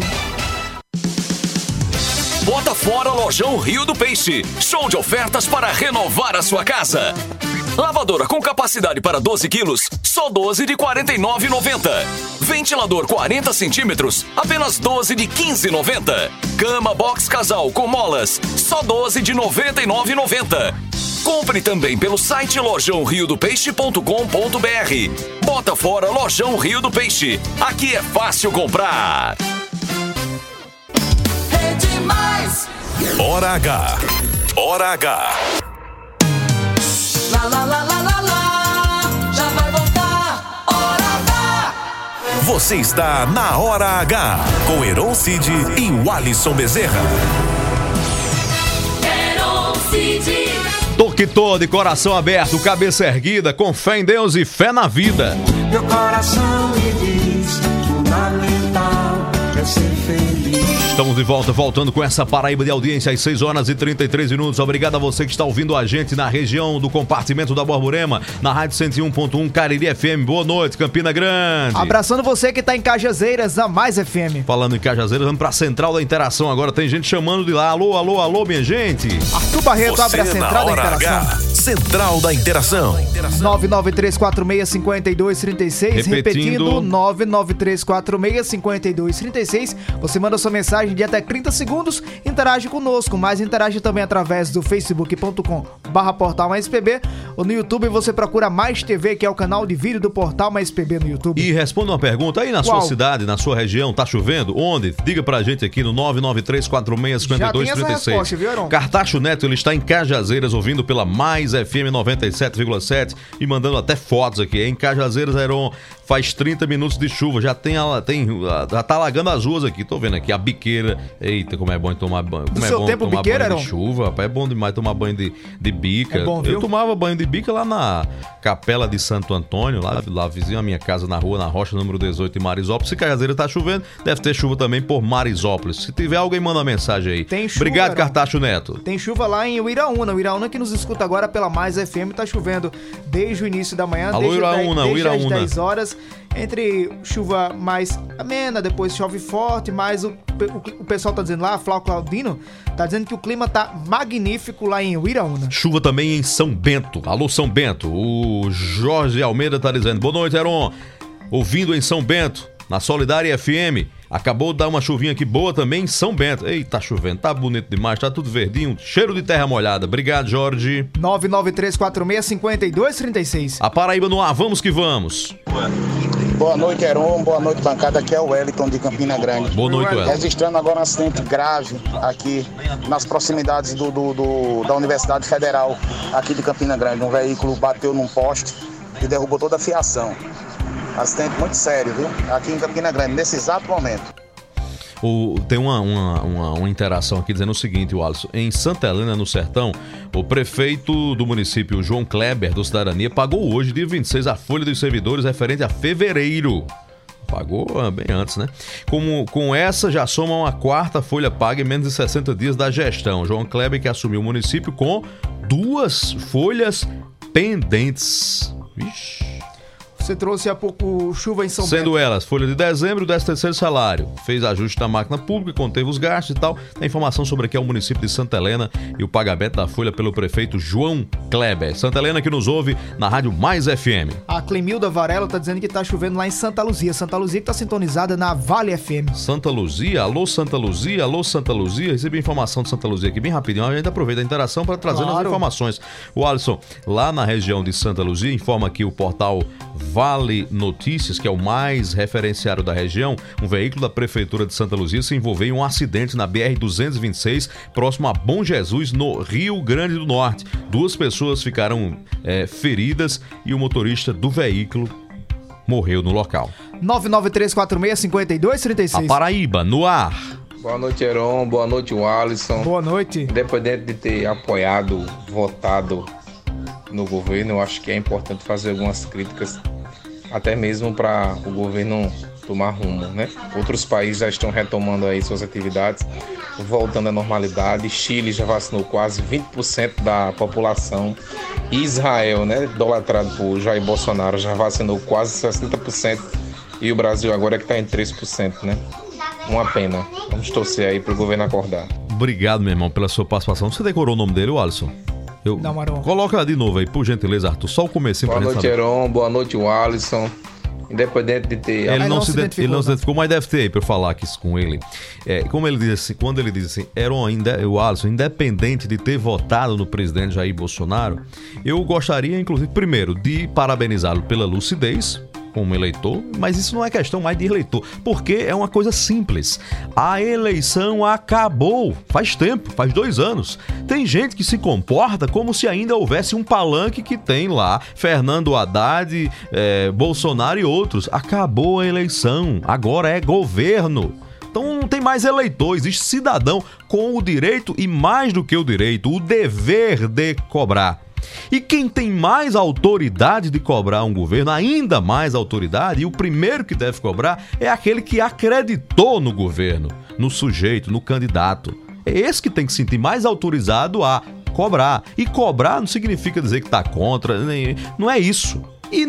Bota fora Lojão Rio do Peixe. Show de ofertas para renovar a sua casa. Lavadora com capacidade para 12 quilos, só 12 de R$ 49,90. Ventilador 40 centímetros, apenas 12 de R$ 15,90. Cama box casal com molas, só 12 de R$ 99,90. Compre também pelo site lojãoriodopeixe.com.br. Bota fora Lojão Rio do Peixe. Aqui é fácil comprar. Demais. Hora H. Hora H. Lá, lá, lá, lá, lá, lá. Já vai voltar. Hora H. Você está na Hora H com Eron Cid e o Alisson Bezerra. Eron Cid. Toque todo, coração aberto, cabeça erguida, com fé em Deus e fé na vida. Meu coração me diz, fundamental é ser feliz. Estamos de volta, voltando com essa Paraíba de audiência às 6 horas e 33 minutos. Obrigado a você que está ouvindo a gente na região do compartimento da Borborema, na Rádio 101.1 Cariri FM. Boa noite, Campina Grande. Abraçando você que está em Cajazeiras, na Mais FM. Falando em Cajazeiras, vamos para a Central da Interação. Agora tem gente chamando de lá. Alô, alô, alô, minha gente. Arthur Barreto você abre a Central da Interação. H, Central da Interação. 993465236. Repetindo, 993465236. Você manda sua mensagem de até 30 segundos, interage conosco, mas interage também através do facebook.com/portal mais PB, ou no YouTube você procura Mais TV, que é o canal de vídeo do Portal Mais PB no YouTube. E responda uma pergunta aí na sua cidade, na sua região, tá chovendo? Onde? Diga pra gente aqui no 993465236. Cartacho Neto, ele está em Cajazeiras, ouvindo pela Mais FM 97,7 e mandando até fotos aqui. Em Cajazeiras, Heron, faz 30 minutos de chuva, já tá alagando as ruas aqui, tô vendo aqui a biqueira. Eita, como é bom tomar banho. Como é bom tomar banho de chuva, rapaz. É bom demais tomar banho de bica. É bom, viu? Eu tomava banho de bica lá na Capela de Santo Antônio, lá vizinho a minha casa, na rua, na Rocha, número 18, em Marisópolis. Se Cajazeiras tá chovendo, deve ter chuva também por Marisópolis. Se tiver, alguém manda uma mensagem aí. Tem chuva, obrigado, Cartacho Neto. Tem chuva lá em Uiraúna. O Uiraúna que nos escuta agora pela Mais FM, tá chovendo desde o início da manhã. Alô, Uiraúna, desde as Uiraúna. 10 horas. Entre chuva mais amena, depois chove forte, mas o pessoal tá dizendo lá, Flávio Claudino, tá dizendo que o clima tá magnífico lá em Uiraúna. Chuva também em São Bento. Alô, São Bento. O Jorge Almeida tá dizendo, boa noite, Heron. Ouvindo em São Bento, na Solidária FM. Acabou de dar uma chuvinha aqui boa também em São Bento. Eita, tá chovendo, tá bonito demais, tá tudo verdinho, cheiro de terra molhada. Obrigado, Jorge. 993465236. A Paraíba no ar, vamos que vamos. Boa noite, Heron. Boa noite, bancada. Aqui é o Wellington de Campina Grande. Boa noite, Wellington. Registrando agora um acidente grave aqui nas proximidades da Universidade Federal aqui de Campina Grande. Um veículo bateu num poste e derrubou toda a fiação. Acidente muito sério, viu? Aqui em Campina Grande, nesse exato momento. Tem uma interação aqui dizendo o seguinte, Alisson. Em Santa Helena, no Sertão, o prefeito do município, João Kleber, do Cidadania, pagou hoje, dia 26, a folha dos servidores referente a fevereiro. Pagou bem antes, né? Com essa, já soma uma quarta folha paga em menos de 60 dias da gestão. João Kleber, que assumiu o município com 2 folhas pendentes. Vixe. Você trouxe há pouco chuva em São Bento. Sendo elas, folha de dezembro, 13º salário. Fez ajuste na máquina pública, conteve os gastos e tal. Tem informação sobre aqui é o município de Santa Helena e o pagamento da folha pelo prefeito João Kleber. Santa Helena que nos ouve na Rádio Mais FM. A Clemilda Varela tá dizendo que tá chovendo lá em Santa Luzia. Santa Luzia que tá sintonizada na Vale FM. Santa Luzia, alô Santa Luzia, alô Santa Luzia. Recebi informação de Santa Luzia aqui bem rapidinho. A gente aproveita a interação para trazer as informações. O Alisson, lá na região de Santa Luzia, informa aqui o portal Vale Notícias, que é o mais referenciado da região, um veículo da Prefeitura de Santa Luzia se envolveu em um acidente na BR-226, próximo a Bom Jesus, no Rio Grande do Norte. 2 pessoas ficaram feridas e o motorista do veículo morreu no local. 99346-5236. A Paraíba, no ar. Boa noite, Heron. Boa noite, Alisson. Boa noite. Independente de ter apoiado, votado no governo, eu acho que é importante fazer algumas críticas, até mesmo para o governo tomar rumo, né? Outros países já estão retomando aí suas atividades, voltando à normalidade. Chile já vacinou quase 20% da população. Israel, né, idolatrado por Jair Bolsonaro, já vacinou quase 60%. E o Brasil agora é que está em 3%, né? Uma pena. Vamos torcer aí para o governo acordar. Obrigado, meu irmão, pela sua participação. Você decorou o nome dele, Alisson? Não, Maron. Coloca de novo aí, por gentileza, Arthur. Só o comecinho pra gente saber. Boa noite, Heron. Boa noite, Alisson. Independente de ter... Ele não se identificou, mas deve ter aí pra eu falar aqui com ele. Como ele diz assim, quando ele diz assim, Heron, o Alisson, independente de ter votado no presidente Jair Bolsonaro, eu gostaria, inclusive, primeiro, de parabenizá-lo pela lucidez como eleitor, mas isso não é questão mais de eleitor, porque é uma coisa simples. A eleição acabou, faz tempo, faz 2 anos. Tem gente que se comporta como se ainda houvesse um palanque que tem lá, Fernando Haddad, Bolsonaro e outros. Acabou a eleição, agora é governo. Então não tem mais eleitor, existe cidadão com o direito e mais do que o direito, o dever de cobrar. E quem tem mais autoridade de cobrar um governo, ainda mais autoridade, e o primeiro que deve cobrar é aquele que acreditou no governo, no sujeito, no candidato. É esse que tem que se sentir mais autorizado a cobrar. E cobrar não significa dizer que está contra, não é isso. E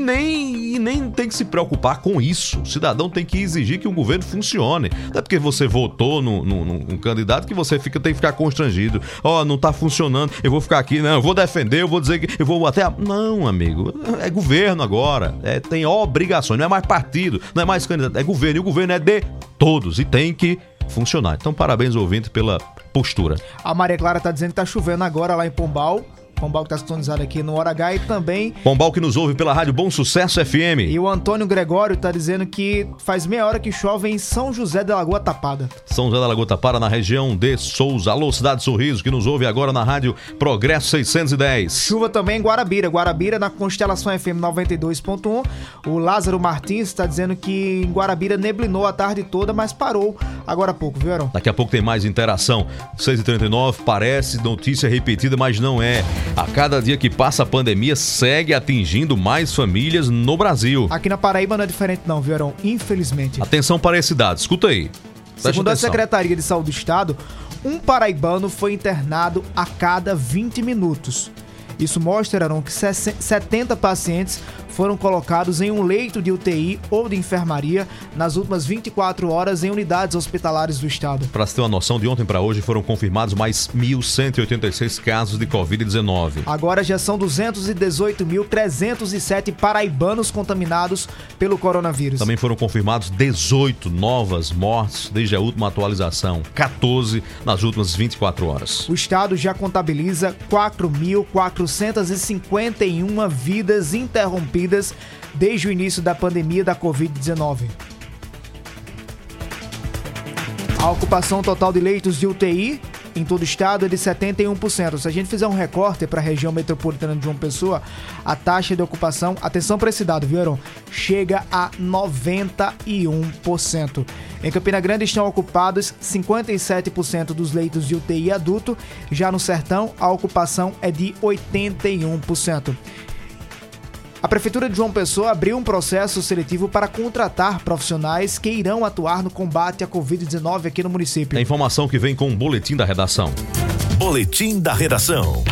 nem tem que se preocupar com isso. O cidadão tem que exigir que o governo funcione. Não é porque você votou num candidato que você tem que ficar constrangido. Não tá funcionando, eu vou ficar aqui, não, eu vou defender, eu vou dizer que eu vou até... Não, amigo, é governo agora. Tem obrigações, não é mais partido, não é mais candidato, é governo. E o governo é de todos e tem que funcionar. Então, parabéns, ouvinte, pela postura. A Maria Clara tá dizendo que tá chovendo agora lá em Pombal. Pombal que tá sintonizado aqui no Hora H e também... Pombal que nos ouve pela Rádio Bom Sucesso FM. E o Antônio Gregório tá dizendo que faz meia hora que chove em São José da Lagoa Tapada. São José da Lagoa Tapada, na região de Souza. Alô, Cidade Sorriso, que nos ouve agora na Rádio Progresso 610. Chuva também em Guarabira. Guarabira na Constelação FM 92.1. O Lázaro Martins tá dizendo que em Guarabira neblinou a tarde toda, mas parou agora há pouco, viu, Heron? Daqui a pouco tem mais interação. 6h39, parece notícia repetida, mas não é. A cada dia que passa, a pandemia segue atingindo mais famílias no Brasil. Aqui na Paraíba não é diferente não, viu, Heron? Infelizmente. Atenção para esse dado, escuta aí. Segundo a Secretaria de Saúde do Estado, um paraibano foi internado a cada 20 minutos. Isso mostra, Heron, que 70 pacientes foram colocados em um leito de UTI ou de enfermaria nas últimas 24 horas em unidades hospitalares do estado. Para se ter uma noção, de ontem para hoje foram confirmados mais 1.186 casos de Covid-19. Agora já são 218.307 paraibanos contaminados pelo coronavírus. Também foram confirmados 18 novas mortes desde a última atualização, 14 nas últimas 24 horas. O estado já contabiliza 4.451 vidas interrompidas desde o início da pandemia da Covid-19. A ocupação total de leitos de UTI em todo o estado é de 71%. Se a gente fizer um recorte para a região metropolitana de João Pessoa, a taxa de ocupação, atenção para esse dado, viu, Heron? Chega a 91%. Em Campina Grande estão ocupados 57% dos leitos de UTI adulto, já no Sertão a ocupação é de 81%. A Prefeitura de João Pessoa abriu um processo seletivo para contratar profissionais que irão atuar no combate à Covid-19 aqui no município. A informação que vem com o Boletim da Redação. Boletim da Redação.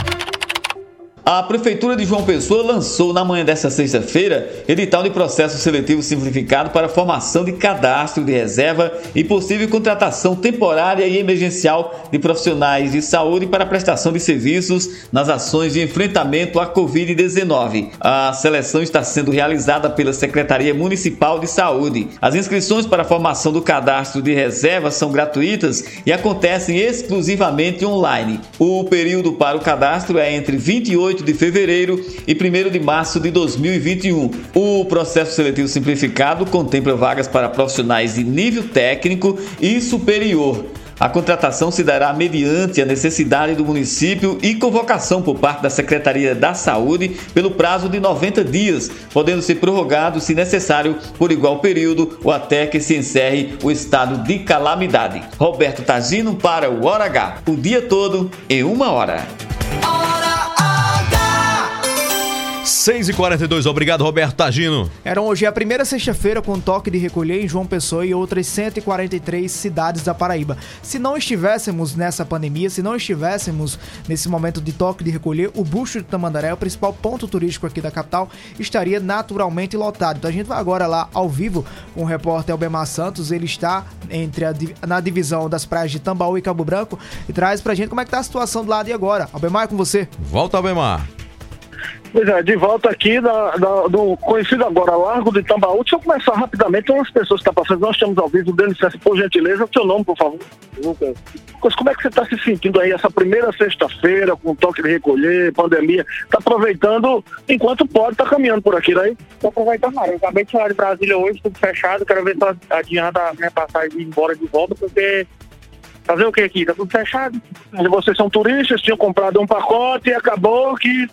A Prefeitura de João Pessoa lançou na manhã desta sexta-feira edital de processo seletivo simplificado para formação de cadastro de reserva e possível contratação temporária e emergencial de profissionais de saúde para prestação de serviços nas ações de enfrentamento à Covid-19. A seleção está sendo realizada pela Secretaria Municipal de Saúde. As inscrições para a formação do cadastro de reserva são gratuitas e acontecem exclusivamente online. O período para o cadastro é entre 28 de fevereiro e 1º de março de 2021. O processo seletivo simplificado contempla vagas para profissionais de nível técnico e superior. A contratação se dará mediante a necessidade do município e convocação por parte da Secretaria da Saúde pelo prazo de 90 dias, podendo ser prorrogado, se necessário, por igual período ou até que se encerre o estado de calamidade. Roberto Tagino para o Hora H. O dia todo em 1 hora. 6h42, obrigado Roberto Tagino. Eram hoje a primeira sexta-feira com toque de recolher em João Pessoa e outras 143 cidades da Paraíba. Se não estivéssemos nessa pandemia, se não estivéssemos nesse momento de toque de recolher, o Busto de Tamandaré, o principal ponto turístico aqui da capital, estaria naturalmente lotado. Então a gente vai agora lá ao vivo com o repórter Albemar Santos. Ele está na divisão das praias de Tambaú e Cabo Branco e traz pra gente como é que tá a situação do lado de agora. Albemar, é com você. Volta, Albemar. Pois é, de volta aqui do conhecido agora Largo de Tambaú. Deixa eu começar rapidamente. Tem umas pessoas que estão passando, nós estamos ao vivo, dando licença, por gentileza, o seu nome, por favor. Lucas. Lucas, como é que você está se sentindo aí essa primeira sexta-feira, com toque de recolher, pandemia? Está aproveitando enquanto pode, está caminhando por aqui, né? Estou aproveitando, cara. Eu acabei de chegar de Brasília hoje, tudo fechado, quero ver se adianta a minha passagem de ir embora de volta, porque... Fazer o que aqui? Tá tudo fechado. E vocês são turistas, tinham comprado um pacote e acabou que...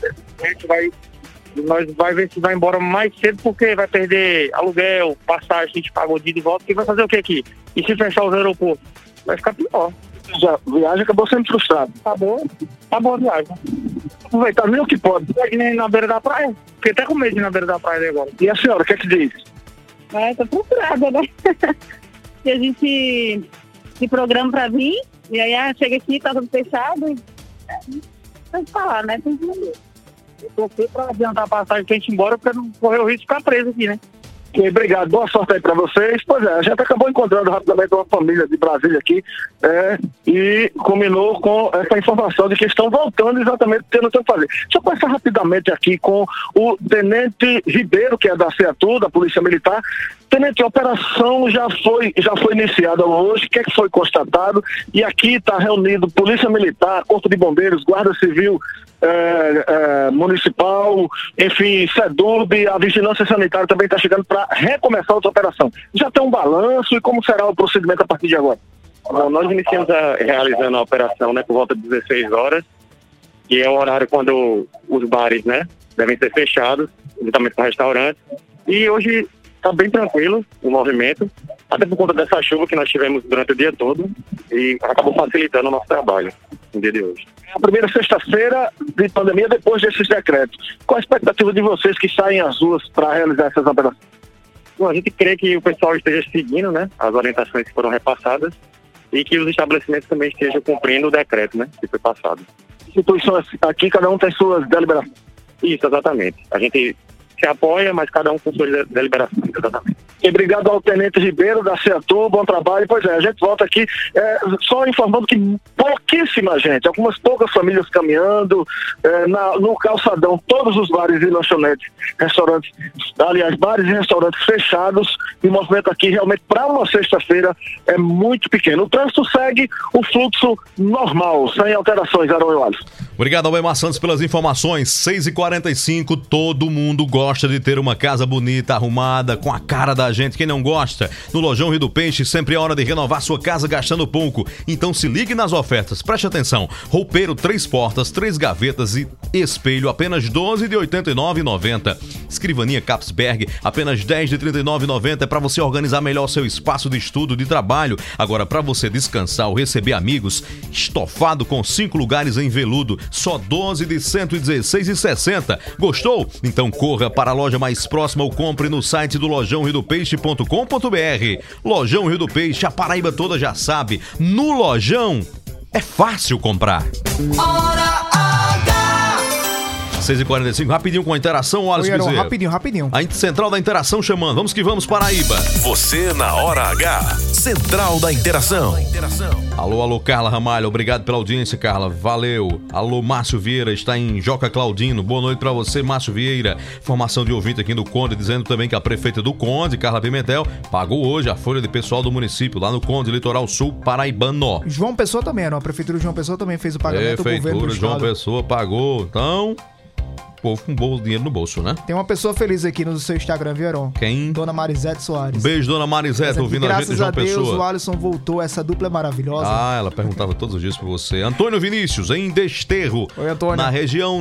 Nós vai ver se vai embora mais cedo, porque vai perder aluguel, passagem, a gente pagou de volta, e vai fazer o que aqui? E se fechar os aeroportos? Vai ficar pior. Já, a viagem acabou sendo frustrada. Acabou a viagem. Aproveitar nem o que pode. Pode nem na beira da praia. Fiquei até com medo de ir na beira da praia agora. E a senhora, o que é que diz? Tá frustrada, né? E a gente se programa pra vir, e aí chega aqui, tá tudo fechado. Tem que falar, né? Tem que vender. Eu tô aqui pra adiantar a passagem pra gente ir embora, pra não correr o risco de ficar preso aqui, né? Okay, obrigado, boa sorte aí pra vocês. Pois é, a gente acabou encontrando rapidamente uma família de Brasília aqui e combinou com essa informação de que estão voltando exatamente tendo o que fazer. Deixa eu começar rapidamente aqui com o Tenente Ribeiro, que é da CEATU, da Polícia Militar. Tenente, a operação já foi iniciada hoje, o que é que foi constatado? E aqui está reunido Polícia Militar, Corpo de Bombeiros, Guarda Civil Municipal, enfim, SEDURB, a Vigilância Sanitária também está chegando para recomeçar outra operação. Já tem um balanço e como será o procedimento a partir de agora? Nós iniciamos realizando a operação, né, por volta de 16 horas, que é o horário quando os bares, né, devem ser fechados, juntamente com restaurantes. E hoje está bem tranquilo o movimento, até por conta dessa chuva que nós tivemos durante o dia todo e acabou facilitando o nosso trabalho no dia de hoje. É a primeira sexta-feira de pandemia depois desses decretos. Qual a expectativa de vocês que saem às ruas para realizar essas operações? Bom, a gente crê que o pessoal esteja seguindo, né, as orientações que foram repassadas e que os estabelecimentos também estejam cumprindo o decreto, né, que foi passado. Instituições aqui, cada um tem suas deliberações. Isso, exatamente. A gente se apoia, mas cada um com suas deliberações, exatamente. E obrigado ao Tenente Ribeiro da CEATU, bom trabalho. Pois é, a gente volta aqui só informando que pouquíssima gente, algumas poucas famílias caminhando no calçadão, todos os bares e lanchonetes, restaurantes, aliás, bares e restaurantes fechados, e o movimento aqui realmente para uma sexta-feira é muito pequeno. O trânsito segue o fluxo normal, sem alterações, Arão e Alisson. Obrigado, Albemar Santos, pelas informações. 6h45, todo mundo gosta de ter uma casa bonita, arrumada, com a cara da gente. Quem não gosta? No Lojão Rio do Peixe, sempre é hora de renovar sua casa gastando pouco. Então se ligue nas ofertas, preste atenção. Roupeiro 3 portas, 3 gavetas e Espelho, apenas 12 de R$ 89,90. Escrivaninha Capsberg, apenas 10 de R$ 39,90. É para você organizar melhor seu espaço de estudo, de trabalho. Agora, para você descansar ou receber amigos, estofado com 5 lugares em veludo, só 12 de R$ 116,60. Gostou? Então corra para a loja mais próxima ou compre no site do lojãoriodopeixe.com.br. Lojão Rio do Peixe, a Paraíba toda já sabe. No Lojão é fácil comprar. Hora H. 6h45, rapidinho com a interação, Wallace Bezerra. Rapidinho. A Central da Interação chamando. Vamos que vamos, Paraíba. Você na Hora H. Central da Interação. Alô, Carla Ramalho. Obrigado pela audiência, Carla. Valeu. Alô, Márcio Vieira. Está em Joca Claudino. Boa noite pra você, Márcio Vieira. Formação de ouvinte aqui do Conde, dizendo também que a prefeita do Conde, Carla Pimentel, pagou hoje a folha de pessoal do município, lá no Conde, Litoral Sul Paraibano. João Pessoa também, não? A prefeitura de João Pessoa também fez o pagamento do governo do Prefeitura de João estado. Pessoa pagou. Então, povo com bom dinheiro no bolso, né? Tem uma pessoa feliz aqui no seu Instagram, Vieron. Quem? Dona Marisete Soares. Beijo, Dona Marisete, ouvindo a gente de João Graças a Deus, Pessoa. o Alisson voltou, essa dupla é maravilhosa. Ah, ela perguntava todos os dias pra você. Antônio Vinícius, em Desterro. Oi, Antônio. Na região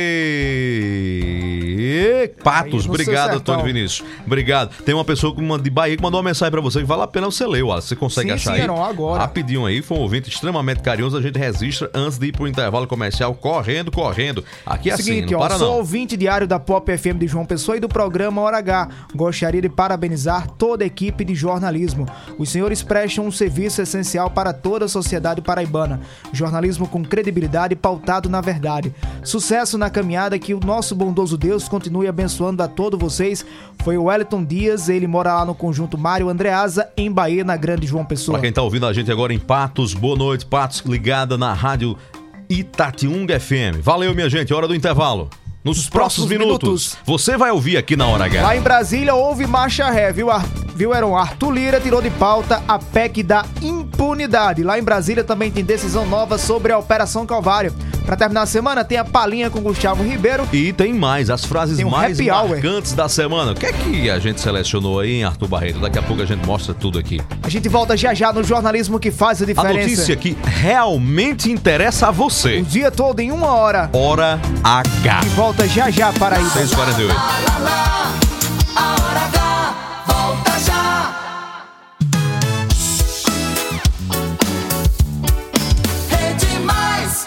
de Patos. Aí, Obrigado, Antônio Vinícius. Obrigado. Tem uma pessoa de Bahia que mandou uma mensagem pra você que vale a pena você ler, Você consegue Sim, achar sim, aí? não, agora. Rapidinho aí, foi um ouvinte extremamente carinhoso. A gente registra antes de ir pro intervalo comercial, correndo. Aqui é Seguinte, assim, não para sou não. ouvinte diário da Pop FM de João Pessoa e do programa Hora H. Gostaria de parabenizar toda a equipe de jornalismo. Os senhores prestam um serviço essencial para toda a sociedade paraibana. Jornalismo com credibilidade pautado na verdade. Sucesso na caminhada, que o nosso bondoso Deus continue abençoando a todos vocês. Foi o Wellington Dias, ele mora lá no conjunto Mário Andreasa, em Bahia, na Grande João Pessoa. Pra quem tá ouvindo a gente agora em Patos, boa noite, Patos, ligada na rádio Itatiunga FM. Valeu, minha gente, hora do intervalo. Nos próximos minutos, você vai ouvir aqui na Hora H. Lá em Brasília houve marcha ré, viu, Heron? Arthur Lira tirou de pauta a PEC da impunidade. Lá em Brasília também tem decisão nova sobre a Operação Calvário. Pra terminar a semana, tem a Palhinha com Gustavo Ribeiro. E tem mais, as frases Tem um mais happy hour. marcantes da semana. O que é que a gente selecionou aí, hein, Arthur Barreto? Daqui a pouco a gente mostra tudo aqui. A gente volta já no jornalismo que faz a A diferença. notícia que realmente interessa a você. O dia todo em 1 hora. Hora H. E volta já para aí. 6h48. A Hora H volta já. Rede Mais.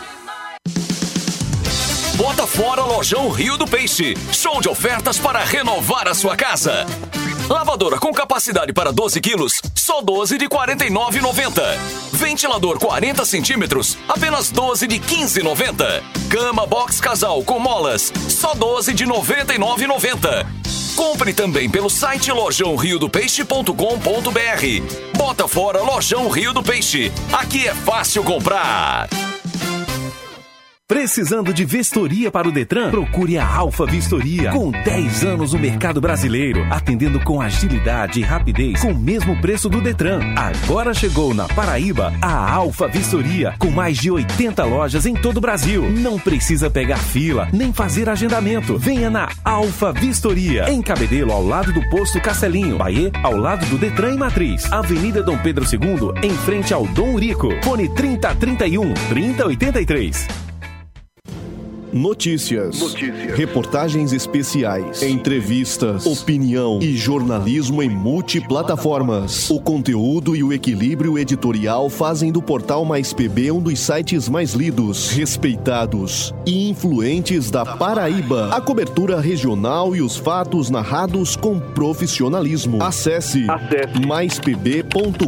Bota fora Lojão Rio do Peixe. Show de ofertas para renovar a sua casa. Lavadora com capacidade para 12 quilos, só 12 de R$ 49,90. Ventilador 40 centímetros, apenas 12 de R$ 15,90. Cama box casal com molas, só 12 de R$ 99,90. Compre também pelo site lojãoriodopeixe.com.br. Bota fora Lojão Rio do Peixe. Aqui é fácil comprar. Precisando de vistoria para o Detran? Procure a Alfa Vistoria. Com 10 anos no mercado brasileiro, atendendo com agilidade e rapidez, com o mesmo preço do Detran. Agora chegou na Paraíba a Alfa Vistoria, com mais de 80 lojas em todo o Brasil. Não precisa pegar fila, nem fazer agendamento. Venha na Alfa Vistoria, em Cabedelo, ao lado do posto Castelinho. Bahia, ao lado do Detran e Matriz. Avenida Dom Pedro II, em frente ao Dom Urico. Fone 3031 3083. Notícias, reportagens especiais, entrevistas, opinião e jornalismo em multiplataformas. O conteúdo e o equilíbrio editorial fazem do Portal Mais PB um dos sites mais lidos, respeitados e influentes da Paraíba. A cobertura regional e os fatos narrados com profissionalismo. Acesse maispb.com.br.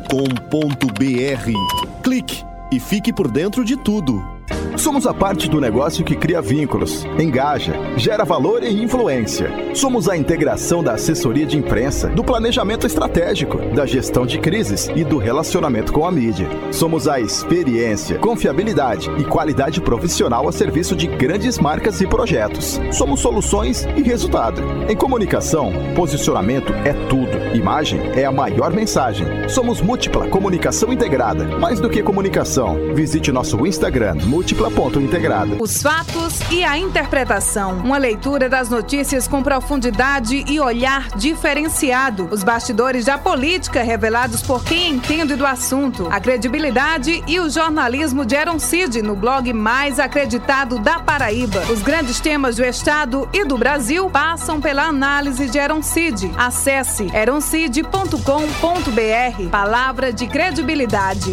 Clique e fique por dentro de tudo. Somos a parte do negócio que cria vínculos, engaja, gera valor e influência. Somos a integração da assessoria de imprensa, do planejamento estratégico, da gestão de crises e do relacionamento com a mídia. Somos a experiência, confiabilidade e qualidade profissional a serviço de grandes marcas e projetos. Somos soluções e resultado. Em comunicação, posicionamento é tudo. Imagem é a maior mensagem. Somos múltipla comunicação integrada. Mais do que comunicação, visite nosso Instagram, múltipla dupla ponto integrada. Os fatos e a interpretação. Uma leitura das notícias com profundidade e olhar diferenciado. Os bastidores da política revelados por quem entende do assunto. A credibilidade e o jornalismo de Heron Cid no blog mais acreditado da Paraíba. Os grandes temas do estado e do Brasil passam pela análise de Heron Cid. Acesse heroncid.com.br. Palavra de credibilidade.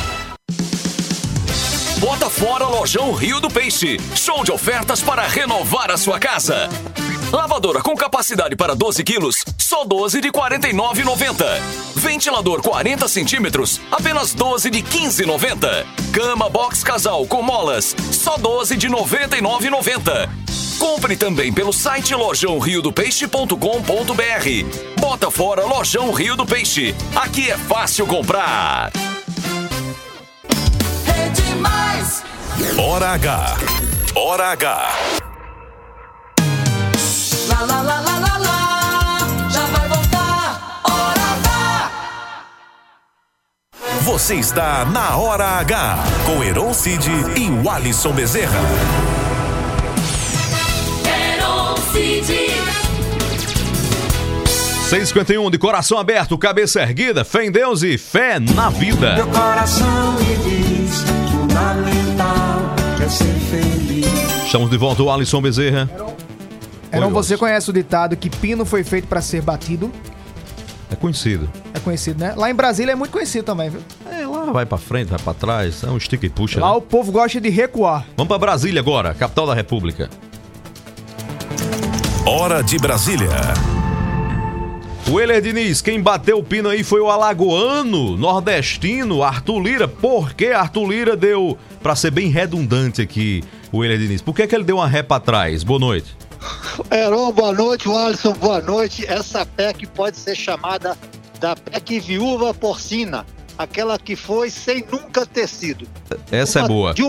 Bota fora Lojão Rio do Peixe. Show de ofertas para renovar a sua casa. Lavadora com capacidade para 12 quilos, só 12 de R$ 49,90. Ventilador 40 centímetros, apenas 12 de R$ 15,90. Cama box casal com molas, só 12 de R$ 99,90. Compre também pelo site lojãoriodopeixe.com.br. Bota fora Lojão Rio do Peixe. Aqui é fácil comprar. É demais. Hora H. Hora H. Lá, lá, lá, lá, lá, lá. Já vai voltar. Hora H. Você está na Hora H com Heron Cid e o Alisson Bezerra. Heron Cid. 6h51, de coração aberto, cabeça erguida, fé em Deus e fé na vida. Meu coração me diz, fundamental é ser feliz. Estamos de volta, o Alisson Bezerra. Heron, você conhece o ditado que pino foi feito para ser batido? É conhecido. É conhecido, né? Lá em Brasília é muito conhecido também, viu? É, lá vai pra frente, vai pra trás, é um estica e puxa. Lá né? o povo gosta de recuar. Vamos pra Brasília agora, capital da República. Hora de Brasília. O Heller Diniz, quem bateu o pino aí foi o alagoano, nordestino, Arthur Lira. Por que Arthur Lira deu, pra ser bem redundante aqui, o Heller Diniz? Por que ele deu uma ré pra trás? Boa noite. Heron, boa noite. O Alisson, boa noite. Essa PEC pode ser chamada da PEC viúva porcina, aquela que foi sem nunca ter sido. Essa é boa.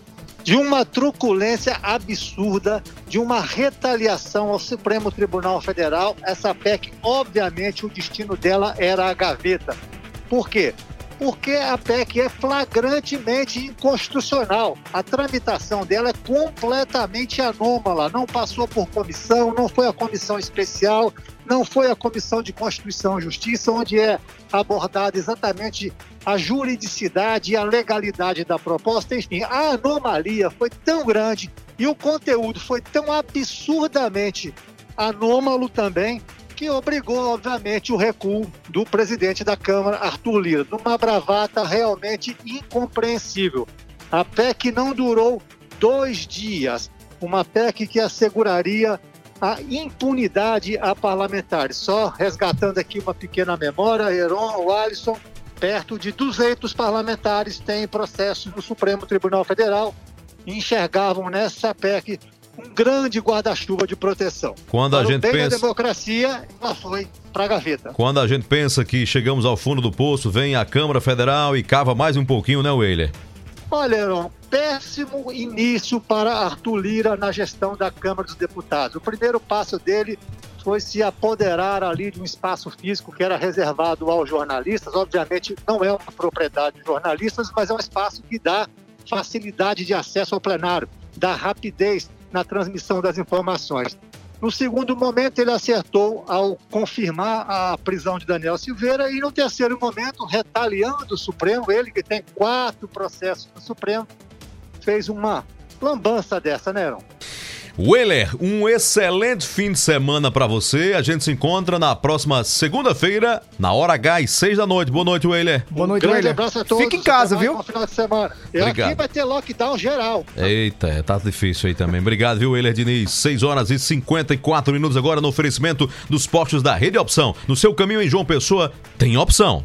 De uma truculência absurda, de uma retaliação ao Supremo Tribunal Federal. Essa PEC, obviamente, o destino dela era a gaveta. Por quê? Porque a PEC é flagrantemente inconstitucional. A tramitação dela é completamente anômala. Não passou por comissão, não foi a comissão especial, não foi a Comissão de Constituição e Justiça, onde é abordada exatamente a juridicidade e a legalidade da proposta. Enfim, a anomalia foi tão grande e o conteúdo foi tão absurdamente anômalo também, que obrigou, obviamente, o recuo do presidente da Câmara, Arthur Lira, numa bravata realmente incompreensível. A PEC não durou 2 dias, uma PEC que asseguraria a impunidade a parlamentares. Só resgatando aqui uma pequena memória, Heron, o Alisson, perto de 200 parlamentares têm processo no Supremo Tribunal Federal e enxergavam nessa PEC um grande guarda-chuva de proteção. Quando a gente pensa... da democracia, ela foi pra gaveta. Quando a gente pensa que chegamos ao fundo do poço, vem a Câmara Federal e cava mais um pouquinho, né, Weiler? Olha, Heron, péssimo início para Arthur Lira na gestão da Câmara dos Deputados. O primeiro passo dele foi se apoderar ali de um espaço físico que era reservado aos jornalistas. Obviamente não é uma propriedade de jornalistas, mas é um espaço que dá facilidade de acesso ao plenário, dá rapidez na transmissão das informações. No segundo momento, ele acertou ao confirmar a prisão de Daniel Silveira e no terceiro momento, retaliando o Supremo, ele que tem 4 processos no Supremo, fez uma lambança dessa, né, Heron? Weiler, um excelente fim de semana pra você. A gente se encontra na próxima segunda-feira, na hora H, às 6 da noite. Boa noite, Weiler. Boa noite, Grande Weiler. abraço a todos. Fica em casa, Até mais viu? um final de semana. E Obrigado. aqui vai ter lockdown geral. Eita, tá difícil aí também. Obrigado, viu, Weiler Diniz? 6 horas e 54 minutos agora no oferecimento dos postos da Rede Opção. No seu caminho em João Pessoa, tem opção.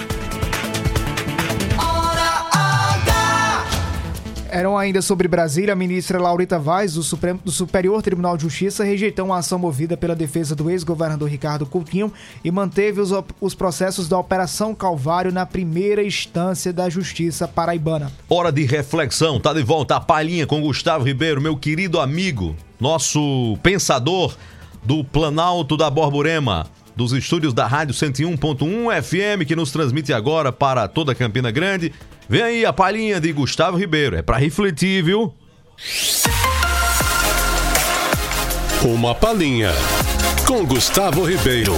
Eram ainda sobre Brasília, a ministra Laurita Vaz, do Superior Tribunal de Justiça, rejeitou uma ação movida pela defesa do ex-governador Ricardo Coutinho e manteve os processos da Operação Calvário na primeira instância da Justiça paraibana. Hora de reflexão, tá de volta a palhinha com Gustavo Ribeiro, meu querido amigo, nosso pensador do Planalto da Borborema, dos estúdios da Rádio 101.1 FM, que nos transmite agora para toda Campina Grande. Vem aí a palhinha de Gustavo Ribeiro. É pra refletir, viu? Uma palhinha com Gustavo Ribeiro.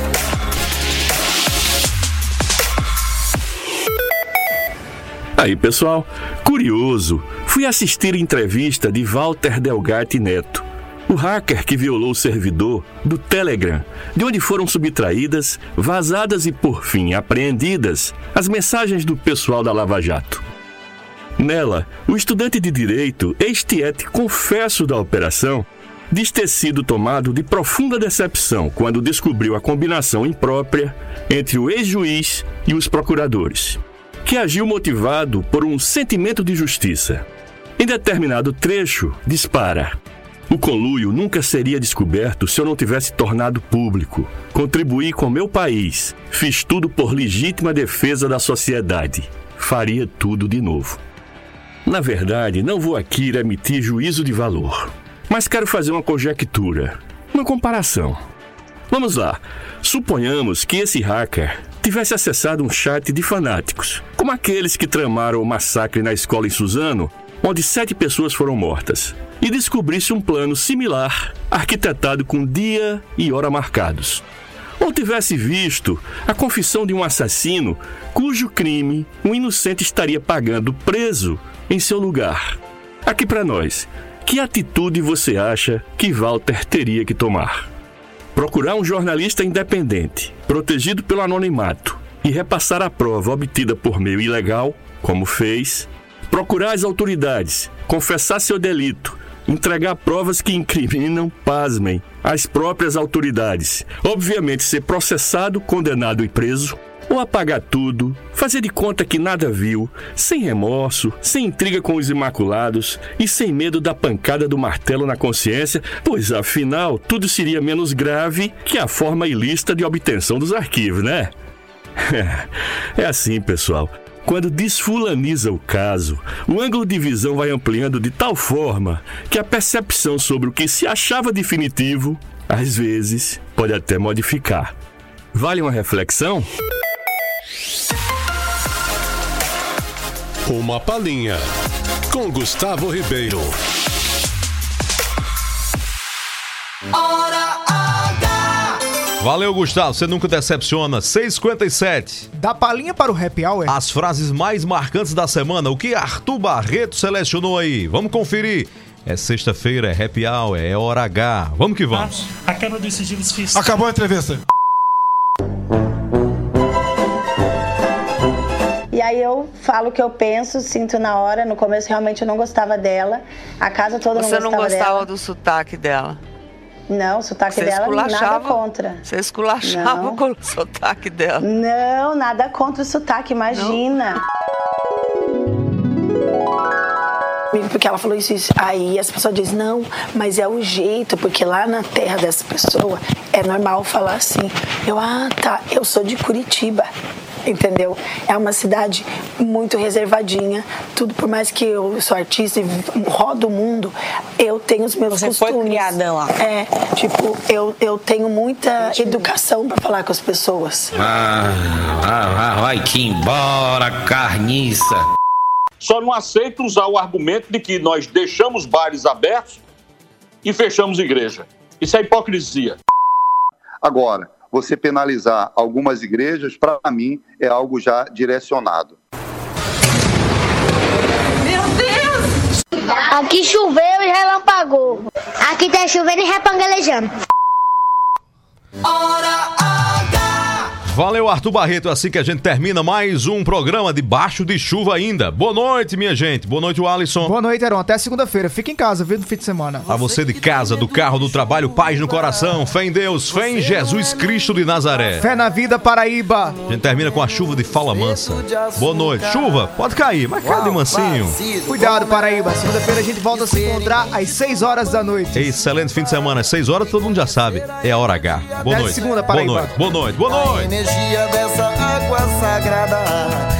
Aí, pessoal, curioso, fui assistir a entrevista de Walter Delgatti Neto, o hacker que violou o servidor do Telegram, de onde foram subtraídas, vazadas e, por fim, apreendidas as mensagens do pessoal da Lava Jato. Nela, o estudante de Direito, ex-tiete confesso da operação, diz ter sido tomado de profunda decepção quando descobriu a combinação imprópria entre o ex-juiz e os procuradores, que agiu motivado por um sentimento de justiça. Em determinado trecho, dispara: o conluio nunca seria descoberto se eu não tivesse tornado público. Contribuí com meu país. Fiz tudo por legítima defesa da sociedade. Faria tudo de novo. Na verdade, não vou aqui emitir juízo de valor, mas quero fazer uma conjectura, uma comparação. Vamos lá. Suponhamos que esse hacker tivesse acessado um chat de fanáticos, como aqueles que tramaram o massacre na escola em Suzano, onde 7 pessoas foram mortas, e descobrisse um plano similar, arquitetado com dia e hora marcados. Ou tivesse visto a confissão de um assassino cujo crime um inocente estaria pagando preso em seu lugar. Aqui para nós, que atitude você acha que Walter teria que tomar? Procurar um jornalista independente, protegido pelo anonimato, e repassar a prova obtida por meio ilegal, como fez? Procurar as autoridades, confessar seu delito, entregar provas que incriminam, pasmem, as próprias autoridades, obviamente ser processado, condenado e preso, ou apagar tudo, fazer de conta que nada viu, sem remorso, sem intriga com os imaculados e sem medo da pancada do martelo na consciência, pois afinal tudo seria menos grave que a forma ilícita de obtenção dos arquivos, né? É assim, pessoal. Quando desfulaniza o caso, o ângulo de visão vai ampliando de tal forma que a percepção sobre o que se achava definitivo, às vezes, pode até modificar. Vale uma reflexão? Uma palhinha com Gustavo Ribeiro. Hora H. Valeu, Gustavo, você nunca decepciona. 6h57. Dá palhinha para o Happy Hour? As frases mais marcantes da semana. O que Arthur Barreto selecionou aí? Vamos conferir. É sexta-feira, é Happy Hour, é Hora H. Vamos que vamos. A quebra dos sigilos fiscais. Acabou a entrevista. E aí eu falo o que eu penso, sinto na hora. No começo realmente eu não gostava dela. A casa toda Você não gostava dela. Você não gostava do sotaque dela? Não, o sotaque dela, nada contra. Você esculachava com o sotaque dela? Não, nada contra o sotaque, imagina. Porque ela falou isso. Aí as pessoas dizem, não, mas é o jeito, porque lá na terra dessa pessoa é normal falar assim. Tá, eu sou de Curitiba. Entendeu? É uma cidade muito reservadinha. Tudo, por mais que eu sou artista e rodo o mundo, eu tenho os meus costumes. Você foi criada lá. Eu tenho muita educação para falar com as pessoas. Vai que embora, carniça. Só não aceito usar o argumento de que nós deixamos bares abertos e fechamos igreja. Isso é hipocrisia. Agora, você penalizar algumas igrejas, para mim, é algo já direcionado. Meu Deus! Aqui choveu e relampagou. Aqui tá chovendo e repangalejando. Hora H. Valeu, Arthur Barreto. Assim que a gente termina mais um programa debaixo de chuva ainda. Boa noite, minha gente. Boa noite, Alisson. Boa noite, Heron. Até segunda-feira. Fica em casa, viu, no fim de semana. A você de casa, do carro, do trabalho, paz no coração, fé em Deus, fé em Jesus Cristo de Nazaré. Fé na vida, Paraíba. A gente termina com a chuva de Fala Mansa. Boa noite. Chuva, pode cair, mas cai de mansinho. Cuidado, Paraíba. Segunda-feira a gente volta a se encontrar às 6 horas da noite. Excelente fim de semana. Às 6 horas todo mundo já sabe. É a Hora H. Boa noite. Segunda, Paraíba. Boa noite. Boa noite. Boa noite. A energia dessa água sagrada.